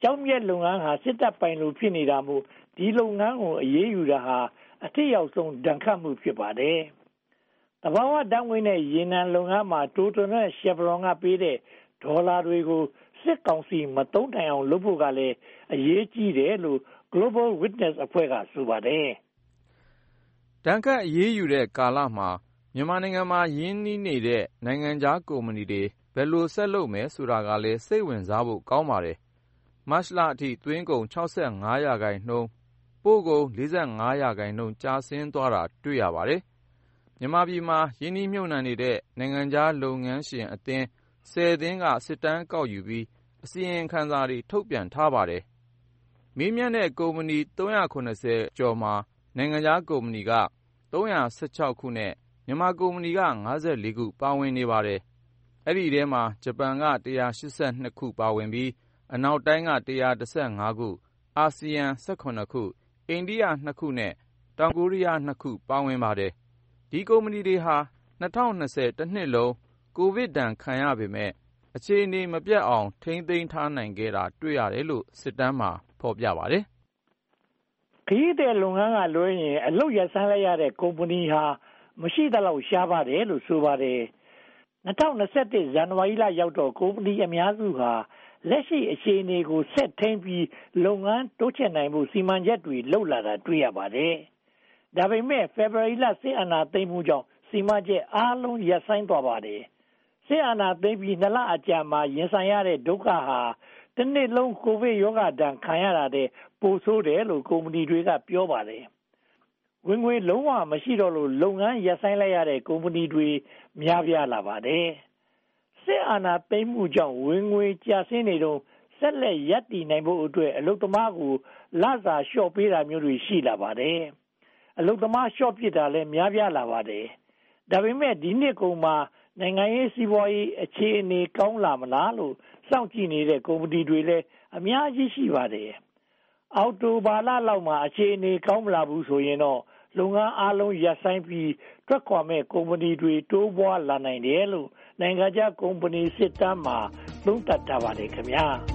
ကျောင်းမြတ်လုပ်ငန်းဟာစစ်တပ်ပိုင်လို့ဖြစ်နေတာမို့ဒီလုပ်ငန်းကိုအရေးယူတာဟာအထက်ရောက်ဆုံးဒဏ်ခတ်မှုဖြစ်ပါတယ်။တဘာဝဓာတ်ငွေ့နဲ့ရေနံလုပ်ငန်းမှာတိုတိုနဲ့ရှယ်ဗရွန်ကပေးတဲ့ဒေါ်လာတွေကိုစစ်ကောင်စီမသုံးနိုင်အောင်လုပ်ဖို့ကလည်းအရေးကြီးတယ်လို့ Global Witness အဖွဲ့ကဆိုပါတယ်။ဒဏ်ခတ်အရေးယူတဲ့ကာလမှာမြန်မာနိုင်ငံမှာရင်းနှီးနေတဲ့နိုင်ငံခြားကုမ္ပဏီတွေဘယ်လိုဆက်လုပ်မယ်ဆိုတာကလည်းစိတ်ဝင်စားဖို့ကောင်းပါတယ်။မတ်လအထိသွင်းကုန်၆၅ရာခိုင်နှုန်းပို့ကုန်၄၅ရာခိုင်နှုန်းကျဆင်းသွားတာတွေ့ရပါတယ်။မြန်မာပြည်မှာရင်းနှီးမြှုပ်နှံနေတဲ့နိုင်ငံခြားလုပ်ငန်းရှင်အသင်းဆယ်သင်းကစစ်တမ်းကောက်ယူပြီးအစီရင်ခံစာတွေထုတ်ပြန်ထားပါတယ်။မေးမြန်းတဲ့ကုမ္ပဏီသုံးရာခုနှစ်ဆယ်ကျော်မှာနိုင်ငံခြားကုမ္ပဏီကသုံးရာ၁၆ခုနဲ့မြန်မာကုမ္ပဏီက၅၄ခုပါဝင်နေပါတယ်။အဲ့ဒီထဲမှာဂျပန်က၁၈၂ခုပါဝင်ပြီးအနောက်တိုင်းက၁၁၅ခုအာဆီယံ၁၇ခုအိန္ဒိယ၂ခုနဲ့တောင်ကိုရီးယား၂ခုပါဝင်ပါတယ်။ဒီကုမ္ပဏီတွေဟာ၂၀၂၀တနှစ်လုံးကိုဗစ်ဒဏ်ခံရပေမဲ့အခြေအနေမပြတ်အောင်ထိန်းသိမ်းထားနိုင်ခဲ့တာတွေ့ရတယ်လို့စစ်တမ်းမှာဖော်ပြပါတယ်။ခရီးသည်လုပ်ငန်းကလွှဲရင်အလုပ်ရဆိုင်လိုက်ရတဲ့ကုမ္ပဏီဟာမရှိသလောက်ရှားပါတယ်လို့ဆိုပါတယ်။၂၀၂၁ဇန်နဝါရီလရောက်တော့ကုမ္ပဏီအများစုဟာလက်ရှိအခြေအနေကိုဆက်ထိန်းပြီးလုပ်ငန်းတိုးချဲ့နိုင်မှုစီမံချက်တွေလှုပ်လာတာတွေ့ရပါတယ်။ဒါပေမဲ့ဖေဖော်ဝါရီလစစ်အာဏာသိမ်းမှုကြောင့်စီမံချက်အားလုံးရပ်ဆိုင်းသွားပါတယ်။စစ်အာဏာသိမ်းပြီးနှစ်လအကြာမှာရင်ဆိုင်ရတဲ့ဒုက္ခဟာတစ်နှစ်လုံးကိုဗစ်ရောဂါဒဏ်ခံရတာတဲ့ပိုဆိုးတယ်လို့ကုမ္ပဏီတွေကပြောပါတယ်။ဝင်ငွေလုံးဝမရှိတော့လို့လုပ်ငန်းရပ်ဆိုင်းလိုက်ရတဲ့ကုမ္ပဏီတွေများပြားလာပါတယ်။စစ်အာဏာသိမ်းမှုကြောင့်ဝင်ငွေကျဆင်းနေတော့ဆက်လက်ရပ်တည်နိုင်ဖို့အတွက်အလုပ်သမားကိုလစာလျှော့ပေးတာမျိုးတွေရှိလာပါတယ်။အလုပ်သမားလျှော့ပစ်တာလည်းများပြားလာပါတယ်။ဒါပေမဲ့ဒီနှစ်ကုန်မှာနိုင်ငံရေးစီးပွားရေးအခြေအနေကောင်းလာမလားလို့စောင့်ကြည့်နေတဲ့ကုမ္ပဏီတွေလည်းအများကြီးရှိပါတယ်။အော်တိုဘာလလောက်မှာအခြေအနေကောင်းမလာဘူးဆိုရင်တော့လုပ်ငန်းအားလုံးရပ်ဆိုင်းပြီးထွက်ခွာမဲ့ကုမ္ပဏီတွေတိုးပွားလာနိုင်တယ်လို့နိုင်ငံခြားကုမ္ပဏီစစ်တမ်းမှာသုံးသပ်ထားပါတယ်ခင်ဗျာ။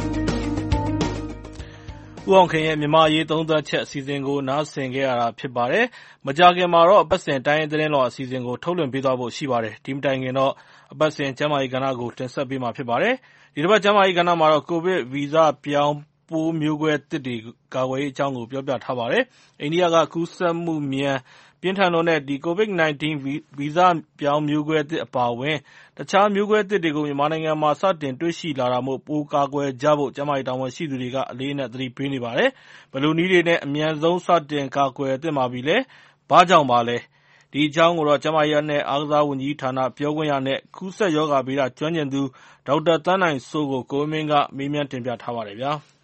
ဦးအောင်ခင်ရဲ့မြန်မာရေးသုံးသပ်ချက်အစီအစဉ်ကိုနားဆင်ခဲ့ရတာဖြစ်ပါတယ်။မကြာခင်မှာတော့အပတ်စဉ်တိုင်းသတင်းတော်အစီအစဉ်ကိုထုတ်လွှင့်ပေးသွားဖို့ရှိပါတယ်။ဒီမတိုင်ခင်တော့အပတ်စဉ်ကျန်းမာရေးကဏ္ဍကိုတင်ဆက်ပေးမှာဖြစ်ပါတယ်။ဒီတစ်ပတ်ကျန်းမာရေးကဏ္ဍမှာတော့ကိုဗစ်ဗီဇပြောင်းပိုးမျိုးကွဲသစ်တွေကာကွယ်ရေးအကြောင်းကိုပြောပြထားပါတယ်။အိန္ဒိယကကူးစက်မှုမြန်ပြင်းထန်လွန်းတဲ့ဒီကိုဗစ်၁၉ ဗီဇပြောင်းမျိုးကွဲသစ်အပါအဝင်တခြားမျိုးကွဲသစ်တွေကိုမြန်မာနိုင်ငံမှာစတင်တွေ့ရှိလာတာမို့ပိုးကာကွယ်ကြဖို့ကျန်းမာရေးတာဝန်ရှိသူတွေကအလေးအနက်သတိပေးနေပါတယ်။ဘယ်လိုနည်းတွေနဲ့အမြန်ဆုံးစတင်ကာကွယ်သင့်ပါပြီလဲ။ဘာကြောင့်ပါလဲ။ဒီအကြောင်းကိုတော့ကျန်းမာရေးနဲ့အားကစားဝန်ကြီးဌာနပြောခွင့်ရနဲ့ကူးစက်ရောဂါဗေဒကျွမ်းကျင်သူဒေါက်တာသန်းနိုင်စိုးကိုကိုဝင်းမင်းကမေးမြန်းတင်ပြထားပါတယ်ဗျာ။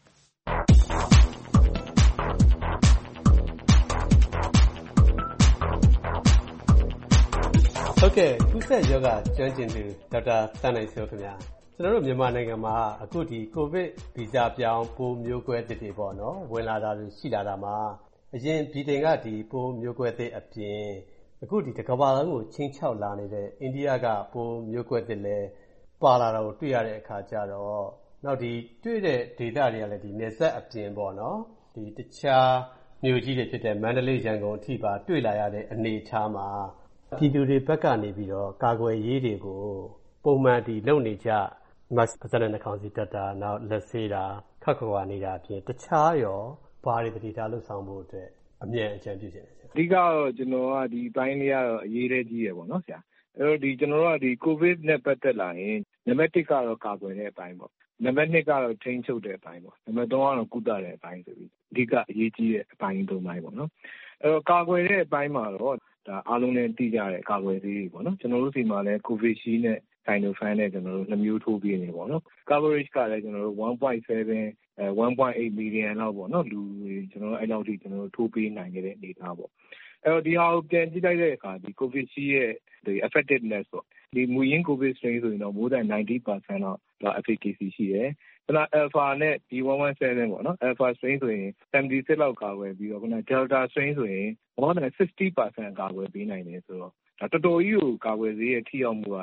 ဟုတ်ကဲ့ကူးစက်ရောဂါကျွမ်းကျင်သူဒေါက်တာသန်းနိုင်စိုးခင်ဗျာကျွန်တော်တို့မြန်မာနိုင်ငံမှာအခုဒီကိုဗစ်ဗီဇပြောင်းပိုးမျိုးကွဲသစ်တွေပေါ့နော်ဝင်လာတာတွေရှိလာတာမှာအရင်ပြည်တင်ကဒီပိုးမျိုးကွဲသစ်အပြင်အခုဒီတစ်ကမ္ဘာလုံးကိုချင်းချောက်လာနေတဲ့အိန္ဒိယကပိုးမျိုးကွဲသစ်လည်းပါလာတာကိုတွေ့ရတဲ့အခါကျတော့နောက်ဒီတွေ့တဲ့ဒေတာတွေကလည်းဒီနေဆက်အပြင်ပေါ့နော်ဒီတခြားမြို့ကြီးတွေဖြစ်တဲ့မန္တလေးရန်ကုန်အထိပါတွေ့လာရတဲ့အနေအထားမှာပြည်သူတွေဘက်ကနေပြီးတော့ကာကွယ်ရေးတွေကိုပုံမှန်ဒီလုပ်နေကြ mask ပစတဲ့နှာခေါင်းစည်းတပ်တာနောက်လက်ဆေးတာခက်ခွာနေတာအပြင်တခြားရောဘာတွေတတိထားလှုပ်ဆောင်ဖို့အတွက်အမြန်အကြံပြုချင်တယ်အဓိကတော့ကျွန်တော်ကဒီဘိုင်းလေးကတော့အရေးကြီးကြီးရပေါ့နော်ဆရာအဲ့တော့ဒီကျွန်တော်တို့ကဒီကိုဗစ်နဲ့ပတ်သက်လာရင်နံပါတ်တစ်ကတော့ကာကွယ်တဲ့အပိုင်းပေါ့နံပါတ်နှစ်ကတော့ထိန်းချုပ်တဲ့အပိုင်းပေါ့နံပါတ်သုံးကတော့ကုသတဲ့အပိုင်းဆိုပြီးအဓိကအရေးကြီးတဲ့အပိုင်းသုံးပိုင်းပေါ့နော်အဲ့တော့ကာကွယ်တဲ့အပိုင်းမှာတော့ဒါအားလုံးလည်းသိကြတဲ့ကာကွယ်ဆေးတွေပေါ့နော်ကျွန်တော်တို့စီမှာလည်း Covishield နဲ့ Sinopharm နဲ့ကျွန်တော်တို့နှစ်မျိုးထိုးပေးနေပေါ့နော် coverage ကလည်းကျွန်တော်တို့one point seven အဲ one point eight million လောက်ပေါ့နော်လူတွေကျွန်တော်တို့အဲ့လောက်ထိကျွန်တော်တို့ထိုးပေးနိုင်ခဲ့တဲ့အနေအထားပေါ့အဲ့တော့ဒီဟာကိုပြန်ကြည့်လိုက်တဲ့အခါဒီ Covishield ရဲ့ဒီ effectiveness ပေါ့ဒီမူရင်း COVID strain ဆိုရင်တော့ more than ninety percent တော့ efficacy ရှိတယ်ခုန alpha နဲ့ D one one seven ပေါ့နော် alpha strain ဆိုရင်seventy-sixလောက်ကာကွယ်ပြီးတော့ခုန delta strain ဆိုရင် more than sixty percent ကာကွယ်ပေးနိုင်တယ်ဆိုတော့ဒါတော်တော်ကြီးကိုကာကွယ်ဆေးရဲ့ထိရောက်မှုကလည်း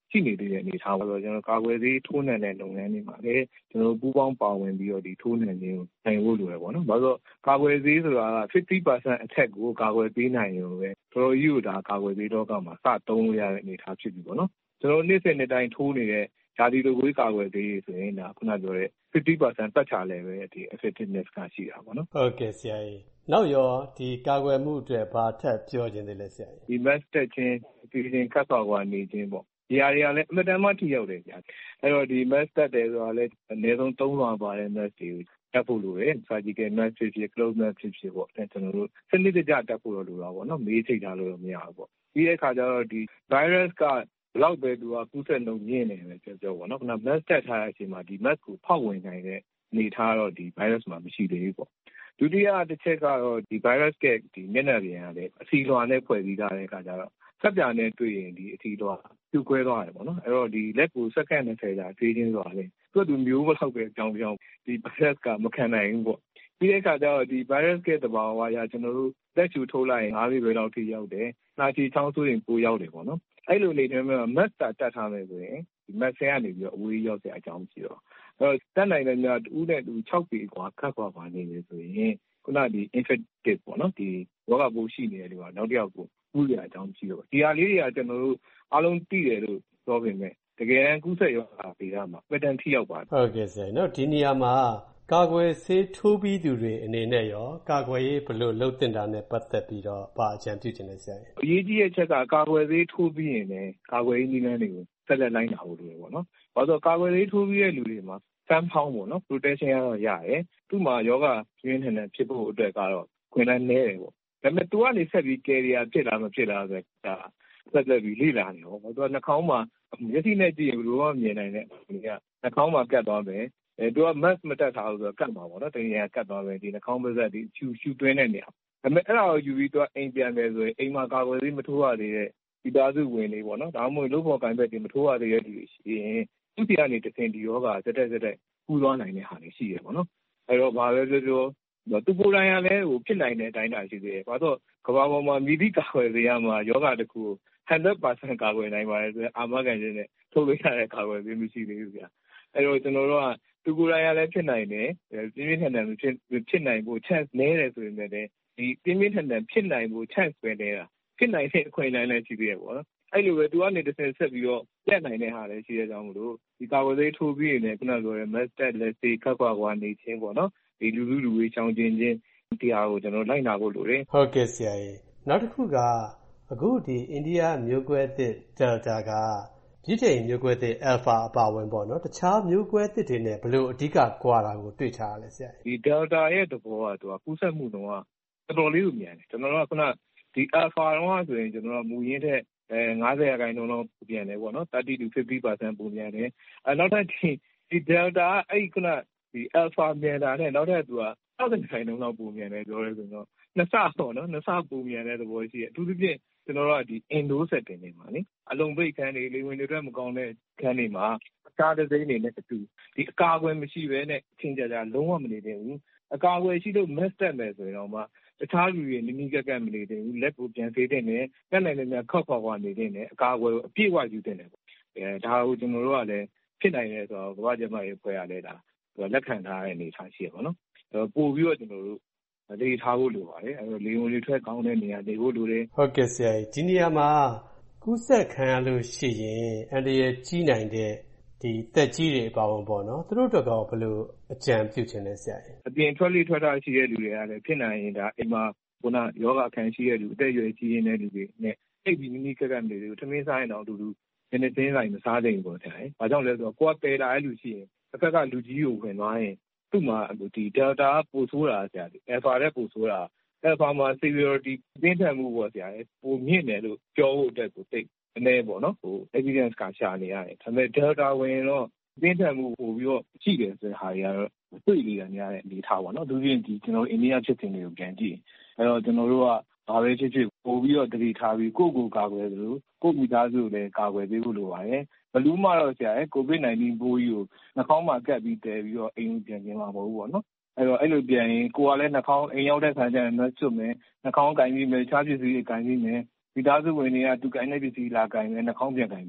ရှိနေသေးတဲ့အနေအထားပါဆိုတော့ကျွန်တော်ကာကွယ်ဆေးထိုးနှံတဲ့လုပ်ငန်းတွေမှာလည်းကျွန်တော်ပူးပေါင်းပါဝင်ပြီးတော့ဒီထိုးနှံခြင်းကိုနိုင်ဖို့လိုရပေါ့နော်။ဘာလို့ကာကွယ်ဆေးဆိုတာက fifty percent အထက်ကိုကာကွယ်ပေးနိုင်ရုံပဲတော်တော်ကြီးကိုဒါကာကွယ်ဆေးတော့ကမှာစသုံးလို့ရတဲ့အနေအထားဖြစ်ပြီပေါ့နော်။ကျွန်တော်နေ့စဉ်နေ့တိုင်းထိုးနေတဲ့ဓာတိလိုကွေးကာကွယ်ဆေးဆိုရင်ဒါခုနပြောတဲ့ fifty percent ပတ်ချလဲပဲဒီ effectiveness ကရှိတာပေါ့နော်။ဟုတ်ကဲ့ဆရာကြီး။နောက်ရောဒီကာကွယ်မှုအတွက်ဘာထပ်ပြောခြင်းသေးလဲဆရာကြီး။ဒီ mask တက်ခြင်းဒီရင်ခတ်သွားကွာနေခြင်းပေါ့ဒီအရာတွေကလည်းအမတန်မှထိရောက်တယ်ကြာအဲ့တော့ဒီ mask တက်တယ်ဆိုတာလည်းအနည်းဆုံးသုံးလွှာပါတဲ့ mask တွေကိုတက်ဖို့လိုတယ် surgical mask ဖြစ်ဖြစ် cloth mask ဖြစ်ဖြစ်ပေါ့အဲကျွန်တော်တို့စနစ်တကျတက်ဖို့လိုတာပေါ့နော်မေးထိတ်ထားလို့မရဘူးပေါ့ပြီးတဲ့အခါကျတော့ဒီ virus ကဘလောက်ပဲသူကကူးစက်နှုန်းမြင့်နေတယ်ပြောပြောပေါ့နော်ခုန mask တက်ထားတဲ့အချိန်မှာဒီ mask ကိုဖောက်ဝင်နိုင်တဲ့အနေထားတော့ဒီ virus မှာမရှိသေးဘူးပေါ့ဒုတိယတစ်ချက်ကတော့ဒီ virus ကဒီမျက်နှာပြင်ကလည်းအဆီလွှာနဲ့ဖွဲ့စည်းထားတဲ့အခါကျတော့ဆက်ပြာနဲ့တွေ့ရင်ဒီအထီတော့ပြုတ်ကွဲသွားတယ်ပေါ့နော်အဲ့တော့ဒီလက်ကိုစက္ကန့်နှစ်ဆယ်ကြာတွေးချင်းသွားတယ်သူ့သူမျိုးဘလောက်ပဲကြောင်ကြောင်ဒီ virus ကမခံနိုင်ဘူးပေါ့ပြီးတဲ့အခါကျတော့ဒီ virus ကတဘာဝအရကျွန်တော်တို့လက်ချူထိုးလိုက်ရင်ငါးပေပဲလောက်ထိရောက်တယ်နှာချီချောင်းဆိုရင်ပိုရောက်တယ်ပေါ့နော်အဲ့လိုနေနေမှာ mask တက်ထားမယ်ဆိုရင်ဒီ mask ကနေပြီးတော့အဝေးရောက်တဲ့အကြောင်းရှိတော့အဲ့တော့တက်နိုင်တဲ့များတူးနဲ့တူ၆ပေกว่าခတ်กว่าပါနေတယ်ဆိုရင်ခုနဒီ infected ပေါ့နော်ဒီရောဂါပိုးရှိနေတယ်လို့ကနောက်တစ်ယောက်ကိုကူးရအကြောင်းရှိတော့ဒီဟာလေးတွေကကျွန်တော်တို့အားလုံးသိတယ်လို့ပြောပေမဲ့တကယ်တမ်းကူးစက်ရောဂါပေးရမှာပက်တန်ထိရောက်ပါတယ်ဟုတ်ကဲ့ဆရာနော်ဒီနေရာမှာကာကွယ်ဆေးထိုးပြီးသူတွေအနေနဲ့ရောကာကွယ်ရေးဘယ်လိုလုပ်တင်တာနဲ့ပတ်သက်ပြီးတော့ပါအကြံပြုခြင်းလဲဆရာအရေးကြီးတဲ့ချက်ကကာကွယ်ဆေးထိုးပြီးရင်လည်းကာကွယ်ရေးနည်းလမ်းတွေကိုဆက်လက်လိုက်နာဖို့လိုတယ်ပေါ့နော်ဘာလို့ကာကွယ်ဆေးထိုးပြီးတဲ့လူတွေမှာစမ်းဖောင်းပေါ့နော် protection ကတော့ရတယ်သူ့မှာယောဂပြင်းထန်တဲ့ဖြစ်ဖို့အတွက်ကတော့ခွင့်လန်းနေတယ်ပေါ့ဒါပေမဲ့ तू ကနေဆက်ပြီး carrier ဖြစ်လာမဖြစ်လာဆိုတော့ဒါဆက်လက်ပြီးလေ့လာနေတော့ဘာလို့နှာခေါင်းမှာမျက်စိနဲ့ကြည့်ရင်ဘယ်လိုမှမြင်နိုင်တဲ့ဒီကနှာခေါင်းမှာကတ်သွားမယ်အဲ तू က mask မတက်ထားဘူးဆိုတော့ကတ်မှာပေါ့နော်တကယ်ကတ်သွားမယ်ဒီနှာခေါင်းပါးစပ်ဒီရှူရှူတွင်းတဲ့နေရာဒါပေမဲ့အဲ့ဒါကိုယူပြီး तू အိမ်ပြန်မယ်ဆိုရင်အိမ်မှာကာကွယ်ဆေးမထိုးရသေးတဲ့ဒီသားစုဝင်တွေပေါ့နော်ဒါမှမဟုတ်လို့ပေါ်ကိုင်ဘက်တွေမထိုးရသေးတဲ့ဒီရှိရင်သူ့တီကနေတစ်ဆင့်ဒီယောဂစက်တက်စက်တက်ကူးသွားနိုင်တဲ့ဟာတွေရှိတယ်ပေါ့နော်အဲ့တော့ဘာပဲပြောပြောသူကိုယ်တိုင်ကလည်းဟိုဖြစ်နိုင်တဲ့အတိုင်းအတာရှိသေးတယ်။ဘာလို့ကမ္ဘာပေါ်မှာမြည်သည့်ကာကွယ်ဆေးရမှာယောဂတစ်ခုone hundred percent ကာကွယ်နိုင်ပါတယ်ဆိုရင်အာမခံချက်နဲ့ထုတ်လို့ရတဲ့ကာကွယ်ဆေးမရှိသေးဘူးဗျာ။အဲ့တော့ကျွန်တော်တို့ကသူကိုယ်တိုင်ကလည်းဖြစ်နိုင်တယ်။ပြင်းပြင်းထန်ထန်ဖြစ်ဖြစ်နိုင်ဖို့ chance နည်းတယ်ဆိုရင်လည်းဒီပြင်းပြင်းထန်ထန်ဖြစ်နိုင်ဖို့ chance ပဲနေတာ။ဖြစ်နိုင်တဲ့အခွင့်အရေးလည်းရှိသေးတယ်ပေါ့နော်။အဲ့လိုပဲသူကနေတစ်ဆင့်ဆက်ပြီးတော့ပြတ်နိုင်တဲ့ဟာလည်းရှိတဲ့ကြောင့်မလို့ဒီကာကွယ်ဆေးထိုးပြီးရင်လည်းခုနပြောတဲ့ mask တက်လက်ဆေးခက်ခွာခွာနေခြင်းပေါ့နော်။ဒီလူလူလူဝေးချောင်းချင်းချင်းဒီဟာကိုကျွန်တော်လိုက်နာဖို့လိုတယ်ဟုတ်ကဲ့ဆရာကြီးနောက်တစ်ခုကအခုဒီအိန္ဒိယမျိုးကွဲသစ် Delta ကပြည်ထိန်မျိုးကွဲသစ် Alpha အပါဝင်ပေါ့နော်တခြားမျိုးကွဲသစ်တွေနဲ့ဘယ်လိုအဓိကကွာတာကိုတွေ့ထားရလဲဆရာကြီးဒီ Delta ရဲ့သဘောကသူကကူးစက်မှုတော့တော်တော်လေးကိုမြန်တယ်ကျွန်တော်တို့ကခုနဒီ Alpha တော့ဆိုရင်ကျွန်တော်တို့မူရင်းတဲ့အဲninetyရာခိုင်နှုန်းလောက်ပြန်တယ်ပေါ့နော်thirty to fifty percent ပုံပြန်တယ်အဲနောက်ထပ်ဒီဒီ Delta အဲ့ခုနဒီ Alpha မြန်တာနဲ့နောက်ထပ်သူကsixtyရာခိုင်နှုန်းလောက်ပုံမြန်တယ်ပြောရဲဆိုတော့နှစ်ဆပေါ့နော်နှစ်ဆပုံမြန်တဲ့သဘောရှိတယ်အထူးသဖြင့်ကျွန်တော်တို့ကဒီ Indo setting တွေမှာလေအလုံးပိတ်ခန်းတွေလေဝင်တွေအတွက်မကောင်းတဲ့ခန်းတွေမှာအခြားတစ်စိမ့်တွေနဲ့အတူဒီအကာအကွယ်မရှိဘဲနဲ့အချင်းကြကြလုံးဝမနေသင့်ဘူးအကာအကွယ်ရှိလို့ mask တက်မယ်ဆိုရင်တော့မှတခြားလူတွေနီးနီးကပ်ကပ်မနေသင့်ဘူးလက်ကိုပြန်ဆေးတဲ့နဲ့တက်နိုင်တဲ့များခောက်ခွာခွာနေတဲ့အကာအကွယ်ကိုအပြည့်အဝယူတဲ့နဲ့ပေါ့အဲဒါကိုကျွန်တော်တို့ကလည်းဖြစ်နိုင်တယ်ဆိုတော့ကမ္ဘာ့ကျန်းမာရေးအဖွဲ့ကလည်းဒါလက်ခံထားတဲ့အနေအထားရှိရပါတော့ပို့ပြီးတော့ကျွန်တော်တို့လေထားဖို့လိုပါတယ်အဲတော့လေဝင်လေထွက်ကောင်းတဲ့နေရာနေဖို့လိုတယ်ဟုတ်ကဲ့ဆရာကြီးဒီနေရာမှာကူးစက်ခံရလို့ရှိရင်အန္တရာယ်ကြီးနိုင်တဲ့ဒီတက်ကြီးတွေပါဝင်ပေါ့နော်သူတို့တော့ဘယ်လိုအကြံပြုချင်လဲဆရာကြီးအပြင်ထွက်လေထွက်တာရှိတဲ့လူတွေကလည်းဖြစ်နိုင်ရင်ဒါအိမ်မှာခုနယောဂခံရှိတဲ့လူအသက်အရွယ်ကြီးရင်းတဲ့လူတွေနဲ့အိပ်ပြီးနီးနီးကပ်ကပ်နေတယ်ထမင်းစားရင်တော့အတူတူနည်းနည်းသိမ်းလိုက်မစားနိုင်ဘူးပေါ့ဆရာ။ဘာကြောင့်လဲဆိုတော့ကိုကပယ်လာတဲ့လူရှိရင်တစ်ခါကလူကြီးကိုဝင်သွားရင်သူ့မှာဒီ Delta ပိုဆိုးတာဆရာဒီ Alpha တဲ့ပိုဆိုးတာ Alpha မှာ severity ပြင်းထန်မှုပေါ့ဆရာပိုမြင့်တယ်လို့ပြောဖို့အတွက်ကိုသိအနေပေါ့နော်ဟို evidence ကရှာနေရတယ်ဒါပေမဲ့ Delta ဝင်တော့ပြင်းထန်မှုပိုပြီးတော့ရှိတယ်ဆိုတဲ့ဟာတွေကတော့တွေ့နေရတဲ့အနေထားပေါ့နော်သူပြင်ဒီကျွန်တော်အိန္ဒိယဖြစ်တင်တွေကိုပြန်ကြည့်အဲ့တော့ကျွန်တော်တို့ကဘာပဲဖြစ်ဖြစ်ပို့ပြီးတော့တတိထားပြီးကိုယ့်ကိုယ်ကာကွယ်သလိုကိုယ့်မိသားစုကိုလည်းကာကွယ်ပေးဖို့လိုပါတယ်ဘလူးမှတော့ဆရာရဲ့ COVID nineteen ပိုးကြီးကိုနှာခေါင်းမှာကပ်ပြီးတဲပြီးတော့အိမ်ပြန်ကျင်မှာမဟုတ်ဘူးပေါ့နော်အဲ့တော့အဲ့လိုပြန်ရင်ကိုကလည်းနှာခေါင်းအိမ်ရောက်တဲ့ခါကျရင်နှွတ်မယ်နှာခေါင်းကင်ပြီးမယ်ခြားပစ္စည်းကင်ပြီးမယ်မိသားစုဝင်တွေကသူကင်တဲ့ပစ္စည်းလာကင်မယ်နှာခေါင်းပြန်ကင်မယ်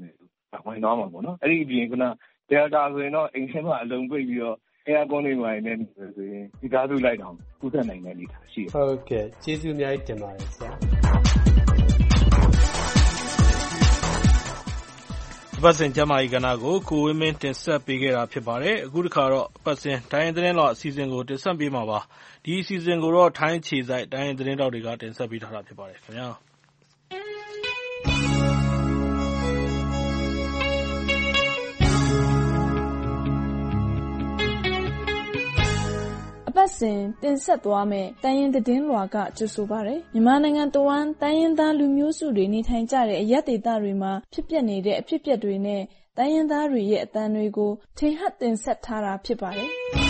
ဝင်သွားမှာပေါ့နော်အဲ့ဒီအပြင်ကဒယ်တာဆိုရင်တော့အိမ်ထဲမှာအလုံးပိတ်ပြီးတော့အဲယာကွန်တွေမှာနေနေဆိုရင်ဒီကားစုလိုက်တော့ကူးစက်နိုင်တဲ့အနေအထားရှိတယ်ဟုတ်ကဲ့ကျေးဇူးအများကြီးတင်ပါတယ်ဆရာပတ်စဉ်ကျမကြီးကဏ္ဍကိုကိုဝင်းမင်းတင်ဆက်ပေးခဲ့တာဖြစ်ပါတယ်အခုတစ်ခါတော့ပတ်စဉ်တိုင်းရင်သတင်းလောက်အစီအစဉ်ကိုတင်ဆက်ပေးမှာပါဒီအစီအစဉ်ကိုတော့ထိုင်းခြေဆိုင်တိုင်းရင်သတင်းတောက်တွေကတင်ဆက်ပေးထားတာဖြစ်ပါတယ်ခင်ဗျာအပတ်စဉ်တင်ဆက်သွားမယ့်တိုင်းရင်းသတင်းလွှာကကြိုဆိုပါရယ်မြန်မာနိုင်ငံတဝန်းတိုင်းရင်းသားလူမျိုးစုတွေနေထိုင်ကြတဲ့အရပ်ဒေသတွေမှာဖြစ်ပျက်နေတဲ့အဖြစ်အပျက်တွေနဲ့တိုင်းရင်းသားတွေရဲ့အသံတွေကိုထင်ဟပ်တင်ဆက်ထားတာဖြစ်ပါတယ်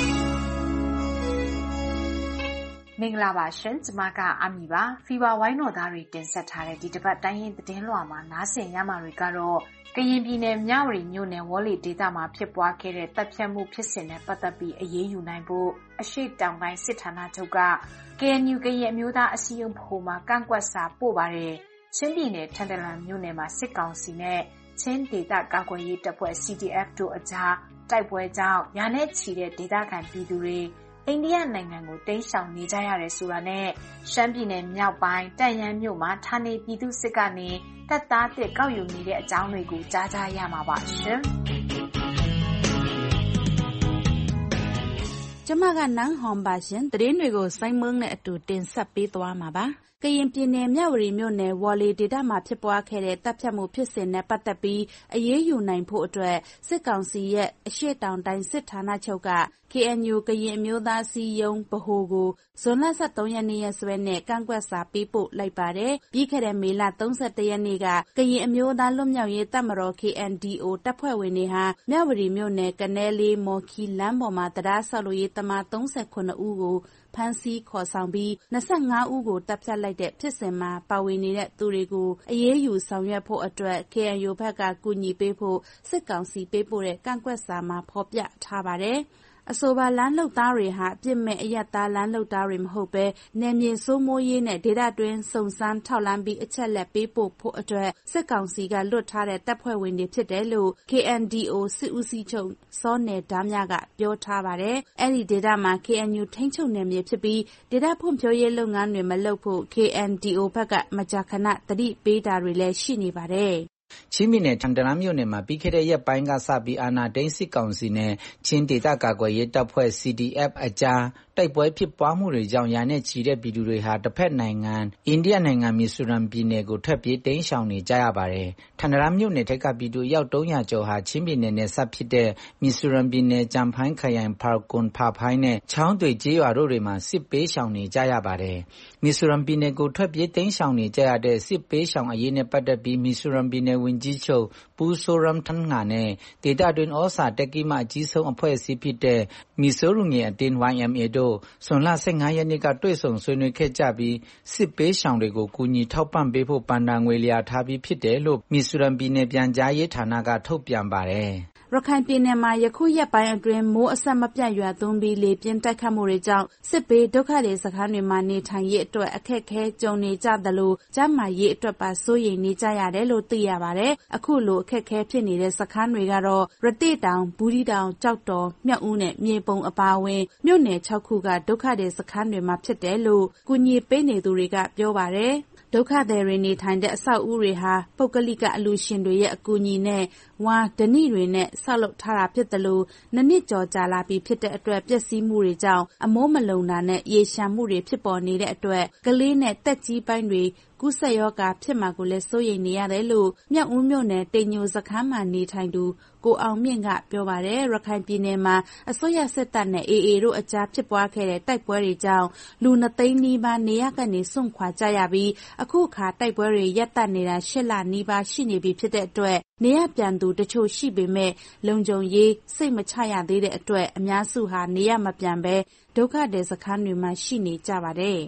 မင်္ဂလာပါရှင်ကျမကအမီပါဖီဗာဝိုင်းတော်သားတွေတင်ဆက်ထားတဲ့ဒီတစ်ပတ်တိုင်းရင်းသတင်းလွှာမှာနားဆင်ရမှာတွေကတော့ကရင်ပြည်နယ်မြဝတီမြို့နယ်ဝေါ်လီဒေသမှာဖြစ်ပွားခဲ့တဲ့တပ်ဖြတ်မှုဖြစ်စဉ်နဲ့ပတ်သက်ပြီးအရေးယူနိုင်ဖို့အရှိတောင်ပိုင်းစစ်ဌာနချုပ်က ကေအန်ယူ ကရင်အမျိုးသားအစည်းအရုံးဖို့မှာကန့်ကွက်စာပို့ပါတယ်ချင်းပြည်နယ်ထန်တလန်မြို့နယ်မှာစစ်ကောင်စီနဲ့ချင်းဒေသကာကွယ်ရေးတပ်ဖွဲ့ စီ တီ အက်ဖ် တို့အကြားတိုက်ပွဲကြောင့်ရာနဲ့ချီတဲ့ဒေသခံပြည်သူတွေအိန္ဒိယနိုင်ငံကိုတိမ်းရှောင်နေကြရတယ်ဆိုတာနဲ့ရှမ်းပြည်နယ်မြောက်ပိုင်းတန့်ယန်းမြို့မှာဌာနေပြည်သူစစ်ကနေတပ်သားတစ်ကောက်ယူနေတဲ့အကြောင်းတွေကိုကြားကြရမှာပါရှင်။ကျမကနန်းဟွန်ပါရှင်သတင်းတွေကိုစိုင်းမုံနဲ့အတူတင်ဆက်ပေးသွားမှာပါ။ကရင်ပြည်နယ်မြဝတီမြို့နယ်ဝေါ်လီဒေသမှာဖြစ်ပွားခဲ့တဲ့တပ်ဖြတ်မှုဖြစ်စဉ်နဲ့ပတ်သက်ပြီးအရေးယူနိုင်ဖို့အတွက်စစ်ကောင်စီရဲ့အရှေ့တောင်တိုင်းစစ်ဌာနချုပ်က ကေအန်ယူ ကရင်အမျိုးသားအစည်းအရုံးဗဟိုကိုဇွန်လဆယ့်သုံးရက်နေ့ရက်စွဲနဲ့ကန့်ကွက်စာပေးပို့လိုက်ပါတယ်။ပြီးခဲ့တဲ့မေလသုံးဆယ့်တစ်ရက်နေ့ကကရင်အမျိုးသားလွတ်မြောက်ရေးတပ်မတော် ကေအန်ဒီအို တပ်ဖွဲ့ဝင်တွေဟာမြဝတီမြို့နယ်ကနဲလေးမော်ခီလမ်းပေါ်မှာတရားဆောက်လုပ်ရေးသမားသုံးဆယ့်ခုနှစ်ဦးကိုဖမ်းဆီးခေါ်ဆောင်ပြီးနှစ်ဆယ့်ငါးဦးကိုတပ်ဖြတ်လိုက်တဲ့ဖြစ်စဉ်မှာပါဝင်နေတဲ့သူတွေကိုအရေးယူဆောင်ရွက်ဖို့အတွက် ကေအန်ယူ ဘက်ကကူညီပေးဖို့စစ်ကောင်စီပေးပို့တဲ့ကန့်ကွက်စာမှာဖော်ပြထားပါတယ်။အဆိုပါလမ်းလုပ်သားတွေဟာအပြစ်မဲ့အရပ်သားလမ်းလုပ်သားတွေမဟုတ်ဘဲနယ်မြေစိုးမိုးရေးနဲ့ဒေသတွင်းစုံစမ်းထောက်လှမ်းပြီးအချက်လက်ပေးပို့ဖို့အတွက်စစ်ကောင်စီကလွတ်ထားတဲ့တပ်ဖွဲ့ဝင်တွေဖြစ်တယ်လို့ ကေအန်ဒီအို စစ်ဦးစီးချုပ်စောနယ်ဒါးမြကပြောထားပါတယ်။အဲ့ဒီဒေသမှာ ကေအန်ယူ ထိန်းချုပ်နယ်မြေဖြစ်ပြီးဒေသဖွံ့ဖြိုးရေးလုပ်ငန်းတွေမလုပ်ဖို့ ကေအန်ဒီအို ဘက်ကမကြာခဏသတိပေးတာတွေလည်းရှိနေပါတယ်။ချင်းပြည်နယ်ထန်တလန်မြို့နယ်မှာပြီးခဲ့တဲ့ရက်ပိုင်းကစပြီးအာဏာသိမ်းစစ်ကောင်စီနဲ့ချင်းဒေသကာကွယ်ရေးတပ်ဖွဲ့ စီ တီ အက်ဖ် အကြားတိုက်ပွဲဖြစ်ပွားမှုတွေကြောင့်ရာနဲ့ချီတဲ့ပြည်သူတွေဟာတစ်ဖက်နိုင်ငံအိန္ဒိယနိုင်ငံမီဇိုရမ်ပြည်နယ်ကိုထွက်ပြေးတိမ်းရှောင်နေကြရပါတယ်။ထန်တလန်မြို့နယ်ထက်ကပြည်သူရောက်သုံးရာကျော်ဟာချင်းပြည်နယ်နဲ့ဆက်ဖြစ်တဲ့မီဇိုရမ်ပြည်နယ်ဂျမ်ဖိုင်းခရိုင်ဖာကွန်ဖာဖိုင်းနဲ့ချောင်းတွေကျေးရွာတို့တွေမှာစစ်ပေးရှောင်နေကြရပါတယ်။မီဇိုရမ်ပြည်နယ်ကိုထွက်ပြေးတိမ်းရှောင်နေကြရတဲ့စစ်ပေးရှောင်အရေးနဲ့ပတ်သက်ပြီးမီဇိုရမ်ပြည်နယ်ဝန်ကြီးချုပ်ပူဆိုရမ်ထန်ငါနဲ့ဒေတာတွင်ဩစာတက်ကိမအကြီးဆုံးအဖွဲ့အစည်းဖြစ်တဲ့မီဇိုရမ်ငယ်အတင်း ဝိုင် အမ် အေ တို့ဇွန်လဆယ့်ငါးရက်နေ့ကတွေ့ဆုံဆွေးနွေးခဲ့ကြပြီးစစ်ပေးရှောင်တွေကိုကူညီထောက်ပံ့ပေးဖို့ပန်တာငွေလျာထားပြီးဖြစ်တယ်လို့မီဇိုရမ်ပြည်နယ်ပြန်ကြားရေးဌာနကထုတ်ပြန်ပါတယ်။ရခိုင်ပြည်နယ်မှာယခုရက်ပိုင်းအတွင်းမိုးအဆက်မပြတ်ရွာသွန်းပြီးလေပြင်းတိုက်ခတ်မှုတွေကြောင့်စစ်ဘေးဒုက္ခတွေစခန်းတွေမှာနေထိုင်ရေးအတွက်အခက်အခဲကြုံနေကြသလိုကျန်းမာရေးအတွက်ပါစိုးရိမ်နေကြရတယ်လို့သိရပါတယ်။အခုလိုအခက်အခဲဖြစ်နေတဲ့စခန်းတွေကတော့ရတိတောင်၊ဘူးဒီတောင်၊ကြောက်တော်၊မြောက်ဦးနဲ့မြေပုံအပါအဝင်မြို့နယ်ခြောက်ခုကဒုက္ခတွေစခန်းတွေမှာဖြစ်တယ်လို့ကူညီပေးနေသူတွေကပြောပါတယ်။ဒုက္ခသည်တွေနေထိုင်တဲ့အဆောက်အဦတွေဟာပုဂ္ဂလိကအလူရှင်တွေရဲ့အကူအညီနဲ့ဝါဓနိတွေနဲ့ဆောက်လုပ်ထားတာဖြစ်တယ်လို့နှစ်နှစ်ကျော်ကြာလာပြီးဖြစ်တဲ့အတွက်ပျက်စီးမှုတွေကြောင့်အမိုးမလုံတာနဲ့ရေရှမ်းမှုတွေဖြစ်ပေါ်နေတဲ့အတွက်ကလေးနဲ့တက်ကြီးပိုင်းတွေကူးစက်ရောဂါဖြစ်မှာကိုလည်းစိုးရိမ်နေရတယ်လို့မြောက်ဦးမြို့နယ်တိမ်ညိုစခန်းမှာနေထိုင်သူကိုအောင်မြင့်ကပြောပါတယ်ရခိုင်ပြည်နယ်မှာအစိုးရစစ်တပ်နဲ့ အေအေ တို့အကြားဖြစ်ပွားခဲ့တဲ့တိုက်ပွဲတွေကြောင့်လူနှစ်သိန်းနီးပါးနေရကနေစွန့်ခွာကြရပြီးအခုခါတိုက်ပွဲတွေရပ်တန့်နေတာရှစ်လနီးပါးရှိနေပြီဖြစ်တဲ့အတွက်နေရပြန်သူတချို့ရှိပေမဲ့လုံခြုံရေးစိတ်မချရသေးတဲ့အတွက်အများစုဟာနေရမပြန်ဘဲဒုက္ခသည်စခန်းတွေမှာရှိနေကြပါတယ်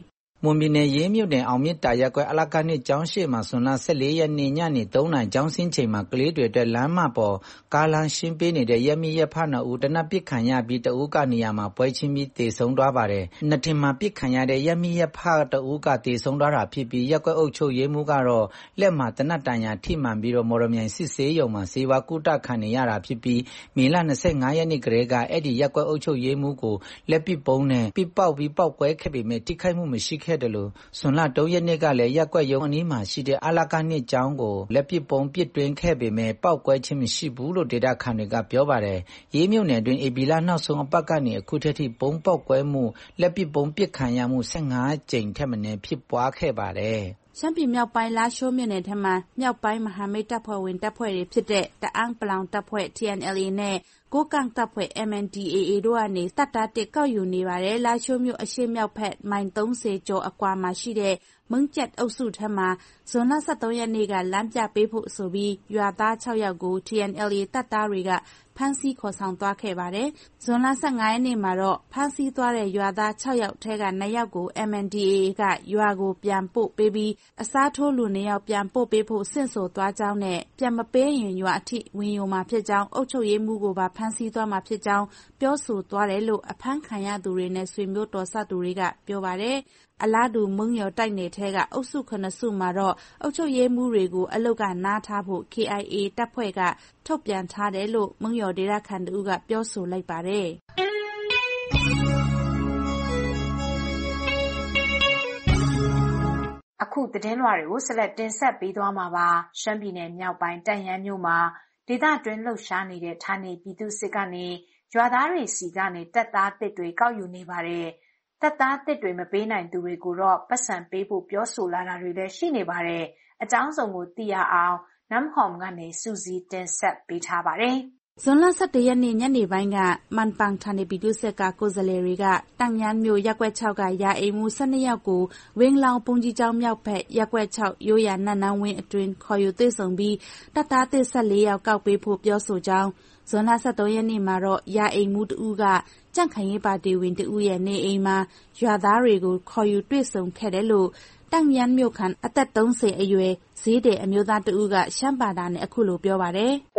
မွန်ပြည်နယ်ရေးမြို့နယ်အောင်မြစ်တာရပ်ကွက်အလကနှစ်ကျောင်းရှိမှာဇွန်လဆယ့်လေးရက်နေ့ညနေသုံးနာရီကျောင်းဆင်းချိန်မှာကလေးတွေအတွက်လမ်းမပေါ်ကားလမ်းရှင်းပေးနေတဲ့ရက်မိရက်ဖနှစ်ဦးတနက်ပစ်ခံရပြီးတဦးကနေရာမှာပွဲချင်းပြီးတေဆုံးသွားပါတယ်။နှစ်ထင်မှာပစ်ခံရတဲ့ရက်မိရက်ဖတဦးကတေဆုံးသွားတာဖြစ်ပြီးရပ်ကွက်အုပ်ချုပ်ရေးမှူးကတော့လက်မှာတနက်တန်ရာထိမှန်ပြီးတော့မော်ရမြိုင်စစ်ဆေးရုံမှာစေဝါကုတခံနေရတာဖြစ်ပြီးမေလ၂၅ရက်နေ့ကလေးကအဲ့ဒီရပ်ကွက်အုပ်ချုပ်ရေးမှူးကိုလက်ပစ်ပုံးနဲ့ပစ်ပေါက်ပြီးပေါက်ကွဲခဲ့ပေမဲ့ထိခိုက်မှုမရှိခဲ့တယ်လို့ဇွန်လ၃ရက်နေ့ကလည်းရက်ကွက်ရုံအနီးမှာရှိတဲ့အလကနှစ်ကျောင်းကိုလက်ပစ်ပုံးပစ်တွင်းခဲ့ပေမဲ့ပေါက်ကွဲခြင်းမရှိဘူးလို့ဒေတာခန်တွေကပြောပါတယ်။ရေးမြို့နယ်တွင်အေပီလာနောက်ဆုံးအပတ်ကနေအခုထက်ထိပုံးပေါက်ကွဲမှုလက်ပစ်ပုံးပစ်ခံရမှု၁၅ကြိမ်ထက်မနည်းဖြစ်ပွားခဲ့ပါတယ်။ရှမ်းပြည်မြောက်ပိုင်းလားရှိုးမြို့နယ်ထဲမှာမြောက်ပိုင်းမဟာမိတ်တပ်ဖွဲ့ဝင်တပ်ဖွဲ့တွေဖြစ်တဲ့တအန်းပလောင်တပ်ဖွဲ့ T N L A နဲ့ကိုကန့်တပ်ဖွဲ့ M N D A A တို့ကနေတပ်သားတစ်ကောက်ယူနေပါတယ်။လားရှိုးမြို့အရှေ့မြောက်ဘက်မိုင်၃၀ကျော်အကွာမှာရှိတဲ့မုံကျက်အုပ်စုထဲမှာဇွန်လ၁၃ရက်နေ့ကလမ်းပြပေးဖို့ဆိုပြီးရွာသား၆ယောက်ကို T N L A တပ်သားတွေကဖမ်းဆီးခေါ်ဆောင်သွားခဲ့ပါတယ်။ဇွန်လ၁၅ရက်နေ့မှာတော့ဖမ်းဆီးသွားတဲ့ရွာသား၆ယောက်ထဲက၂ယောက်ကို M N D A A ကရွာကိုပြန်ပို့ပေးပြီးအစားထိုးလူ၂ယောက်ပြန်ပို့ပေးဖို့ဆင့်ဆိုသွားကြောင်းနဲ့ပြန်မပေးရင်ရွာအထိဝင်ယူမှာဖြစ်ကြောင်းအုပ်ချုပ်ရေးမှူးကိုပါဖမ်းဆီးသွားမှာဖြစ်ကြောင်းပြောဆိုသွားတယ်လို့အဖမ်းခံရသူတွေနဲ့ဆွေမျိုးတော်စသူတွေကပြောပါတယ်။အလားတူမုံညော်တိုက်နယ်ထဲကအုပ်စုခုနှစ်စုမှာတော့အုပ်ချုပ်ရေးမှူးတွေကိုအလုတ်ကနားထားဖို့ K I A တပ်ဖွဲ့ကထုတ်ပြန်ထားတယ်လို့မုံညော်ဒေသခံတူကပြောဆိုလိုက်ပါတယ်။အခုသတင်းလွှာတွေကိုဆက်လက်တင်ဆက်ပေးသွားမှာပါ။ရှမ်းပြည်နယ်မြောက်ပိုင်းတန့်ယန်းမြို့မှာဒေသတွင်းလှုပ်ရှားနေတဲ့ဌာနေပြည်သူစစ်ကနေရွာသားတွေစီကနေတပ်သားတစ်တွေကောက်ယူနေပါတယ်။တပ်သားတစ်တွေမပေးနိုင်သူတွေကိုတော့ပတ်စံပေးဖို့ပြောဆိုလာတာတွေလည်းရှိနေပါတယ်။အကြောင်းစုံကိုသိရအောင်နမ်ဟောမ်ကနေစူးစီးတင်ဆက်ပေးထားပါတယ်။ဇွန်လ၁၁ရက်နေ့ညနေပိုင်းကမန်ပန်ဌာနေပြည်သူ့စစ်ကကိုယ်စားလှယ်တွေကတန့်ယန်းမြို့ရပ်ကွက်၆ကရာအိမ်မှု၁၂ယောက်ကိုဝင်းလောင်ဘုံကြီးကျောင်းမြောက်ဘက်ရပ်ကွက်၆ရိုးရာနတ်နန်းဝင်းအတွင်းခေါ်ယူတွေ့ဆုံပြီးတပ်သားသစ်၁၄ယောက်ကောက်ပေးဖို့ပြောဆိုကြောင်းဇွန်လ၁၃ရက်နေ့မှာတော့ရာအိမ်မှုတဦးကကြန့်ခိုင်ရေးပါတီဝင်တဦးရဲ့နေအိမ်မှာရွာသားတွေကိုခေါ်ယူတွေ့ဆုံခဲ့တယ်လို့တန့်ယန်းမြို့ခံအသက်၃၀အရွယ်ဈေးတယ်အမျိုးသားတဦးကရှမ်းဘာသာနဲ့အခုလိုပြောပါတယ်။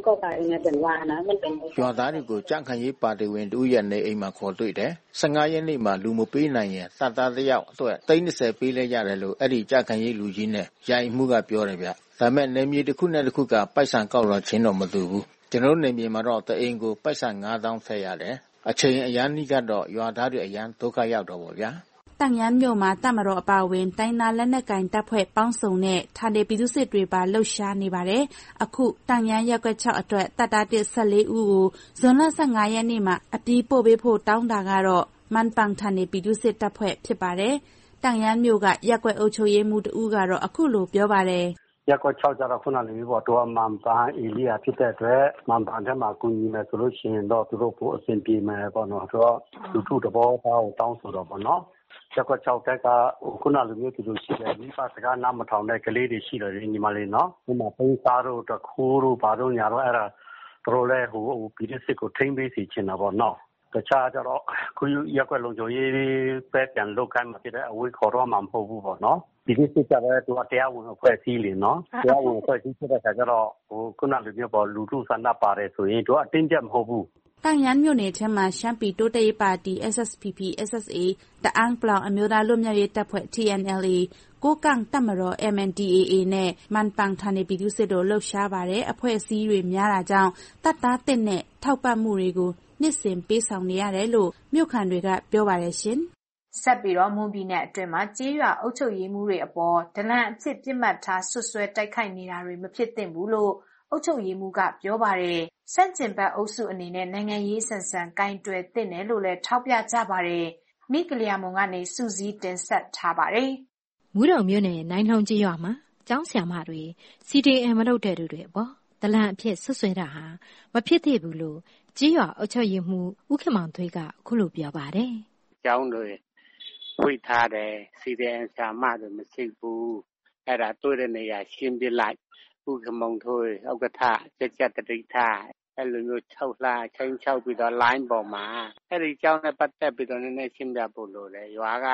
ရွာသားတွေကိုကြန့်ခိုင်ရေးပါတီဝင်တဦးရဲ့နေအိမ်မှာခေါ်တွေ့တယ်။၁၅ရက်နေ့မှာလူမပေးနိုင်ရင်တပ်သားတစ်ယောက်အတွက်သိန်း၂၀ပေးလဲရတယ်လို့အဲ့ဒီကြန့်ခိုင်ရေးလူကြီးနဲ့ရိုင်မှုကပြောတယ်ဗျ။ဒါမဲ့နေမြေတစ်ခုနဲ့တစ်ခုကပိုက်ဆံကောက်တော့ချင်းတော့မတူဘူး။ကျွန်တော်နေမြေမှာတော့တအိမ်ကိုပိုက်ဆံ၅သောင်းထည့်ရတယ်။အချိန်အရန်ကြီးကတော့ရွာသားတွေအရန်ဒုက္ခရောက်တော့ဗောဗျာတန့်ယန်းမြို့မှာတပ်မတော်အပါအဝင်တိုင်းသားလက်နက်ကင်တပ်ဖွဲ့ပေါင်းစုံနဲ့ဌာနေပြည်သူစစ်တွေပါလှုပ်ရှားနေပါတယ်။အခုတန့်ယန်းရပ်ကွက်၆အတွက်တပ်သားတစ်၁၄ဦးကိုဇွန်လ၁၅ရက်နေ့မှာအပြီးပို့ပေးဖို့တောင်းတာကတော့မန်ပန်ဌာနေပြည်သူစစ်တပ်ဖွဲ့ဖြစ်ပါတယ်။တန့်ယန်းမြို့ကရပ်ကွက်အုပ်ချုပ်ရေးမှူးတဦးကတော့အခုလိုပြောပါတယ်။ရပ်ကွက်၆ကျတော့ခုနလေးပေါ့တော့မန်ပန်အေလီယာဖြစ်တဲ့အတွက်မန်ပန်ထဲမှာကူညီမယ်ဆိုလို့ရှိရင်တော့သူတို့ပိုအဆင်ပြေမယ်ပေါ့နော်ဆိုတော့လူထုတဘောသားကိုတောင်းဆိုတော့ပေါ့နော်ရပ်ကွက်၆တက်ကခုနလိုမျိုးသူတို့ရှိတယ်မိဘစကားနားမထောင်တဲ့ကလေးတွေရှိတယ်ညီမလေးနော်ဒီမှာပုံစားတို့တခိုးတို့ဘာတို့ညာတော့အဲ့ဒါတို့လည်းဟိုပြည်သူစစ်ကိုထိမ့်ပေးစီချင်တာပေါ့နော်တခြားကျတော့ခုရက်ကွက်လုံခြုံရေးပဲပြန်လုတ်ခိုင်းမှဖြစ်တဲ့အဝေးခေါ်တော့မှမဟုတ်ဘူးပေါ့နော်ဒီကိစ္စကြတော့သူကတရားဝင်အဖွဲ့အစည်းလေနော်တရားဝင်အဖွဲ့အစည်းဖြစ်တဲ့အခါကျတော့ဟိုခုနလိုမျိုးပေါ့လူထုဆန္ဒပါတယ်ဆိုရင်သူကအတင်းကျပ်မဟုတ်ဘူးတန့်ယန်းမြို့နယ်ထဲမှာရှမ်းပြည်တိုးတက်ရေးပါတီ S S P P S S A တအန်းပလောင်အမျိုးသားလွတ်မြောက်ရေးတပ်ဖွဲ့ T N L A ကိုကန့်တပ်မတော် M N D A A နဲ့မန်ပန်ဌာနေပြည်သူစစ်တို့လှုပ်ရှားပါတယ်အဖွဲ့အစည်းတွေများတာကြောင့်တပ်သားတစ်နဲ့ထောက်ပံ့မှုတွေကိုနှစ်စဉ်ပေးဆောင်နေရတယ်လို့မြို့ခံတွေကပြောပါတယ်ရှင်ဆက်ပြီးတော့မွန်ပြည်နယ်အတွင်းမှာကြေးရွာအုပ်ချုပ်ရေးမှူးတွေအပေါ်ဒလန်အဖြစ်ပြစ်မှတ်ထားဆွဆွဲတိုက်ခိုက်နေတာတွေမဖြစ်သင့်ဘူးလို့အုပ်ချုပ်ရေးမှူးကပြောပါတယ်။စန့်ကျင်ဘက်အုပ်စုအနေနဲ့နိုင်ငံရေးဆန်ဆန်ကင်တွယ်သင့်တယ်လို့လည်းထောက်ပြကြပါတယ်။မိကလျာမုံကနေစူးစီးတင်ဆက်ထားပါတယ်။မူးတော်မြို့နယ်နိုင်ထောင်ကြီးရွာမှာကျောင်းဆရာမတွေ C D M မလုပ်တဲ့သူတွေပေါ့ဒလန်အဖြစ်ဆွဆွဲတာဟာမဖြစ်သင့်ဘူးလို့ကြေးရွာအုပ်ချုပ်ရေးမှူးဦးခင်မောင်ထွေးကအခုလိုပြောပါတယ်။ကျောင်းတွေဝိထားတယ် C D M ဆရာမတွေမရှိဘူးအဲ့ဒါတွေ့တဲ့နေရာရှင်းပြလိုက်ဦးခင်မောင်ထွေးဥက္ကဋ္ဌစက်ကြတတိထားအဲ့လိုမျိုး၆လချင်း၆ပြီးတော့ line ပေါ်မှာအဲ့ဒီကျောင်းနဲ့ပတ်သက်ပြီးတော့နည်းနည်းရှင်းပြဖို့လိုတယ်ရွာက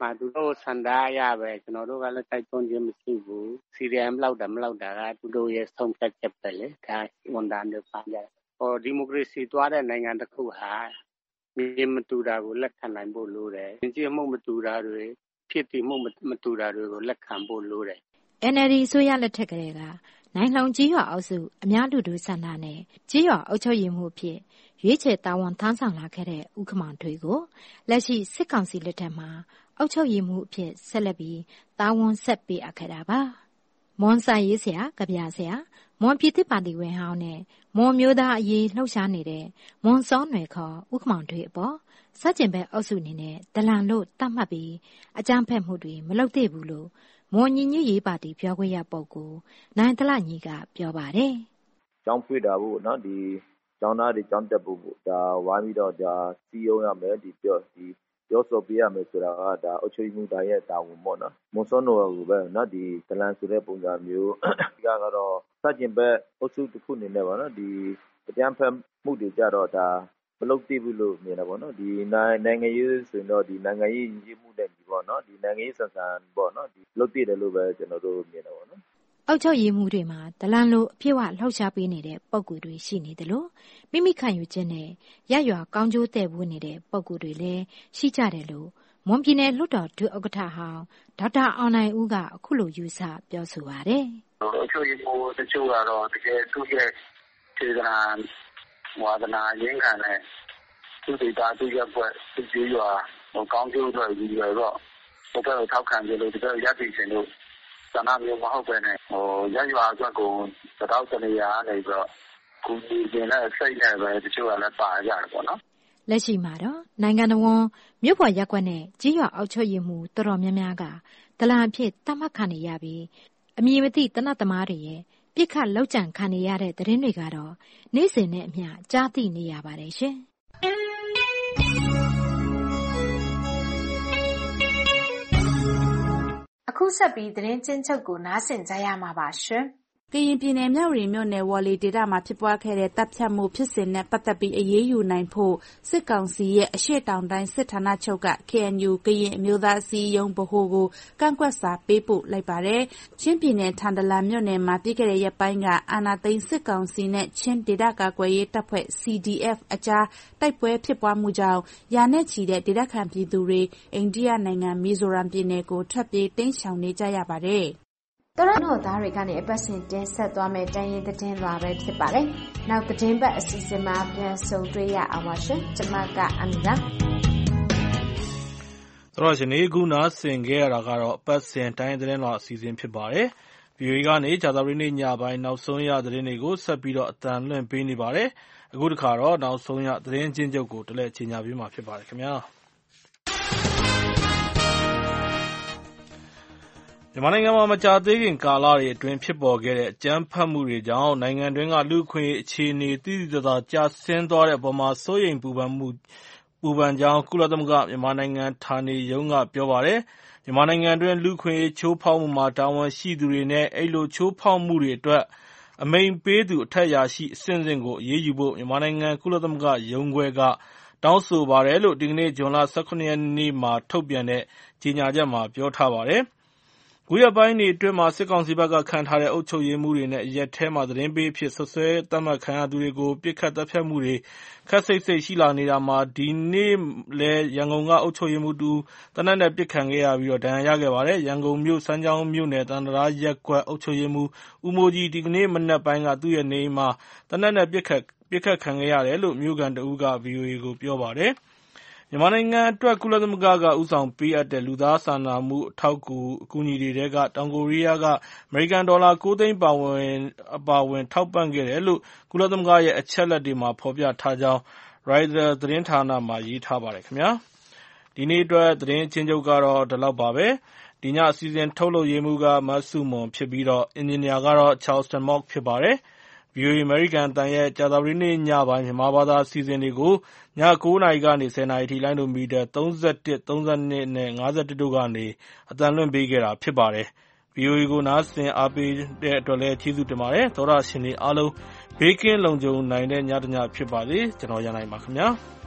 မှာသူတို့စန္ဒာရပဲကျွန်တော်တို့ကလည်းတိုက်တွန်းခြင်းမရှိဘူး စီဒီအမ် လောက်တာမလောက်တာကသူတို့ရဲ့ဆုံးဖြတ်ချက်ပဲလေဒါဝန်ထမ်းတွေပါကြတယ်ဟောဒီမိုကရေစီသွားတဲ့နိုင်ငံတစ်ခုဟာမြေမတူတာကိုလက်ခံနိုင်ဖို့လိုတယ်။ကြည်မှုမတူတာတွေဖြစ်တည်မှုမတူတာတွေကိုလက်ခံဖို့လိုတယ်။အန် အယ်လ် ဒီ အစိုးရလက်ထက်ကလေးကနိုင်လောင်ကြီးရွာအောက်စုအများလူထုဆန္ဒနဲ့ကြီးရွာအုပ်ချုပ်ရေးမှုအဖြစ်ရွေးချယ်တာဝန်ထမ်းဆောင်လာခဲ့တဲ့ဦးခမောင်ထွေးကိုလက်ရှိစစ်ကောင်စီလက်ထက်မှာအုပ်ချုပ်ရေးမှုအဖြစ်ဆက်လက်ပြီးတာဝန်ဆက်ပေးအပ်ခဲ့တာပါ။မွန်စာရေးဆရာကဗျာဆရာမွန်ပြည်သစ်ပါတီဝင်ဟောင်းနဲ့မွန်မျိုးသားအရေးလှုပ်ရှားနေတဲ့မွန်စောနယ်ခေါ်ဦးခမောင်ထွေးအပေါ်စကြင်ဘက်အုပ်စုအနေနဲ့ဒလန်လို့တတ်မှတ်ပြီးအကြမ်းဖက်မှုတွေမလုပ်သင့်ဘူးလို့မွန်ညီညွတ်ရေးပါတီပြောခွင့်ရပုဂ္ဂိုလ်နိုင်တလညီကပြောပါတယ်။ကျောင်းဖွင့်တာဖို့နော်ဒီကျောင်းသားတွေကျောင်းတက်ဖို့ဒါဝိုင်းပြီးတော့ဒါစီယုံရမယ်ဒီပြောဒီပြောဆိုပြရမယ်ဆိုတာကဒါအချုပ်မှုတိုင်းရဲ့တာဝန်ပေါ့နော်။မွန်စောနယ်ကိုပဲနော်ဒီဒလန်ဆိုတဲ့ပုံစံမျိုးဒီကတော့စကြင်ဘက်အုပ်စုတစ်ခုအနေနဲ့ပေါ့နော်ဒီအကြမ်းဖက်မှုတွေကြတော့ဒါမလုပ်သေးဘူးလို့မြင်တာပေါ့နော်ဒီနိုင်ငံရေးဆိုရင်တော့ဒီနိုင်ငံရေးရည်မှုတဲ့ဒီပေါ့နော်ဒီနိုင်ငံရေးဆန်ဆန်ပေါ့နော်ဒီလုပ်သေးတယ်လို့ပဲကျွန်တော်တို့မြင်တာပေါ့နော်အောက်ချုပ်ရေးမှုတွေမှာဒလန်လိုအပြည့်အဝလှောက်ရှားပေးနေတဲ့ပုံကူတွေရှိနေတယ်လို့မိမိခံယူခြင်းနဲ့ရရွာကောင်းကျိုးတဲ့ဝန်းနေတဲ့ပုံကူတွေလည်းရှိကြတယ်လို့မွန်ပြည်နယ်လွှတ်တော်ဒုဥက္ကဋ္ဌဟောင်းဒေါက်တာအောင်နိုင်ဦးကအခုလိုယူဆပြောဆိုပါတယ်။အောက်ချုပ်ရေးမှုတချို့ကတော့တကယ်သူ့ရဲ့ခြေကနာဝါဒနာရင်းခံတဲ့သူတွေတာသူရက်ွက်သူကြီးရွာဟိုကောင်းကျိုးတွေကြီးရွယ်တော့ဘယ်တော့ထောက်ခံကြလို့တကယ်ရည်ရှင်လို့ဆန္ဒမျိုးမဟုတ်ပဲနဲ့ဟိုရရွာအတွက်ကိုတောက်တနေရနေပြီးတော့ကုညီနေတဲ့စိတ်နဲ့ပဲတချို့ကလည်းပါကြတယ်ပေါ့နော်လက်ရှိမှာတော့နိုင်ငံတော်မြို့ပေါ်ရက်ွက်နဲ့ကြီးရွာအောက်ချုပ်ရေးမှုတော်တော်များများကဒလန်အဖြစ်တတ်မှတ်ခံနေရပြီးအမည်မသိတနတ်သမားတွေရဲ့ပြစ်ခတ်လောက်ကျန်ခံနေရတဲ့သတင်းတွေကတော့နေ့စဉ်နဲ့အမျှကြားသိနေရပါတယ်ရှင်အခုဆက်ပြီးသတင်းချင်းချုပ်ကိုနားဆင်ကြရမှာပါရှင်။ကရင်ပြည်နယ်မြဝတီမြို့နယ်ဝေါ်လီဒေသမှာဖြစ်ပွားခဲ့တဲ့တပ်ဖြတ်မှုဖြစ်စဉ်နဲ့ပတ်သက်ပြီးအရေးယူနိုင်ဖို့စစ်ကောင်စီရဲ့အရှေ့တောင်တိုင်းစစ်ဌာနချုပ်က ကေအန်ယူ ကရင်အမျိုးသားအစည်းအရုံးဗဟိုကိုကန့်ကွက်စာပေးပို့လိုက်ပါတယ်။ချင်းပြည်နယ်ထန်တလန်မြို့နယ်မှာပြီးခဲ့တဲ့ရက်ပိုင်းကအာဏာသိမ်းစစ်ကောင်စီနဲ့ချင်းဒေသကာကွယ်ရေးတပ်ဖွဲ့ စီ ဒီ အက်ဖ် အကြားတိုက်ပွဲဖြစ်ပွားမှုကြောင့်ရာနဲ့ချီတဲ့ဒေသခံပြည်သူတွေအိန္ဒိယနိုင်ငံမီဇိုရမ်ပြည်နယ်ကိုထွက်ပြေးတိမ်းရှောင်နေကြရပါတယ်။တော်ရတော်သားတွေကနေအပတ်စဉ်တင်ဆက်သွားမယ့်တိုင်းရင်သတင်းလွှာပဲဖြစ်ပါတယ်။နောက်သတင်းပတ်အစီအစဉ်မှာပြန်ဆုံတွေ့ရအောင်ပါရှင်။ကျွန်မကအမီပါ။ဆိုတော့ရှင်ဒီခုနာဆင်ခဲ့ရတာကတော့အပတ်စဉ်တိုင်းသတင်းလွှာအစီအစဉ်ဖြစ်ပါတယ်။ ဗီအိုအေကနေဂျာတာပရိနေ့ညပိုင်းနောက်ဆုံးရသတင်းတွေကိုဆက်ပြီးတော့အသံလွှင့်ပေးနေပါတယ်။အခုတခါတော့နောက်ဆုံးရသတင်းချင်းချုပ်ကိုတလဲကြီးညာပေးမှာဖြစ်ပါတယ်ခင်ဗျာ။မြန်မာနိုင်ငံမှာမကြာသေးခင်ကာလတွေအတွင်းဖြစ်ပေါ်ခဲ့တဲ့အကြမ်းဖက်မှုတွေကြောင့်နိုင်ငံတွင်းကလူ့အခွင့်အရေးအခြေအနေသိသိသာသာကျဆင်းသွားတဲ့အပေါ်မှာစိုးရိမ်ပူပန်မှုပူပန်ကြောင်းကုလသမဂ္ဂမြန်မာနိုင်ငံဌာနေရုံးကပြောပါတယ်။မြန်မာနိုင်ငံတွင်းလူ့အခွင့်အရေးချိုးဖောက်မှုမှာတာဝန်ရှိသူတွေနဲ့အဲဒီလိုချိုးဖောက်မှုတွေအတွက်အမိန့်ပေးသူအထက်အရာရှိအဆင့်ဆင့်ကိုအရေးယူဖို့မြန်မာနိုင်ငံကုလသမဂ္ဂရုံးခွဲကတောင်းဆိုပါတယ်လို့ဒီကနေ့ဇွန်လ၁၇ရက်နေ့မှာထုတ်ပြန်တဲ့ကြေညာချက်မှာပြောထားပါတယ်။ခုရက်ပိုင်းတွေအတွင်းမှာစစ်ကောင်စီဘက်ကခန့်ထားတဲ့အုပ်ချုပ်ရေးမှူးတွေနဲ့ရက်ထဲမှာသတင်းပေးအဖြစ်ဆွဆွဲသတ်မှတ်ခံရသူတွေကိုပြစ်ခတ်တပ်ဖြတ်မှုတွေခက်စိတ်စိတ်ရှိလာနေတာမှာဒီနေ့လဲရန်ကုန်ကအုပ်ချုပ်ရေးမှူးတူတနက်နဲ့ပြစ်ခံခဲ့ရပြီးတော့ဒဏ်ရာရခဲ့ပါတယ်။ရန်ကုန်မြို့စမ်းချောင်းမြို့နယ်တန်တရာရက်ကွက်အုပ်ချုပ်ရေးမှူးဦးမိုးကြီးဒီကနေ့မနက်ပိုင်းကသူ့ရဲ့နေအိမ်မှာတနက်နဲ့ပြစ်ခတ်ပြစ်ခတ်ခံခဲ့ရတယ်လို့မြို့ကန်တဦးက ဗီအိုအေကိုပြောပါတယ်။မြန်မာနိုင်ငံအတွက်ကုလသမဂ္ဂကဦးဆောင်ပေးအပ်တဲ့လူသားစာနာမှုအထောက်အကူအကူအညီတွေထဲကတောင်ကိုရီးယားကအမေရိကန်ဒေါ်လာကိုးသိန်းပါဝင်အပါဝင်ထောက်ပံ့ခဲ့တယ်လို့ကုလသမဂ္ဂရဲ့အချက်အလက်တွေမှာဖော်ပြထားကြောင်း Reuters သတင်းဌာနမှာရေးထားပါတယ်ခင်ဗျာ။ဒီနေ့အတွက်သတင်းချင်းချုပ်ကတော့ဒီလောက်ပါပဲ။ဒီညအစီအစဉ်ထုတ်လုပ်ရေးမှူးကမဆုမွန်ဖြစ်ပြီးတော့အင်ဂျင်နီယာကတော့ Charleston Mock ဖြစ်ပါတယ်။ ဗီအိုအေအမေရိကန်အသံရဲ့ကြာသပတေးနေ့ညပိုင်းမြန်မာဘာသာအစီအစဉ်တွေကိုညကိုးနာရီကနေဆယ်နာရီထိလိုင်းဒိုမီတာသုံး၁၁ သုံး၂ နဲ့၅၁တို့ကနေအသံလွှင့်ပေးခဲ့တာဖြစ်ပါတယ်။ ဗီအိုအေကိုနားဆင်အားပေးတဲ့အတွက်လည်းကျေးဇူးတင်ပါတယ်။သောတရှင်တွေအားလုံးဘေးကင်းလုံခြုံနိုင်တဲ့ညတညဖြစ်ပါစေ။ကျွန်တော်ရန်နိုင်ပါခင်ဗျာ။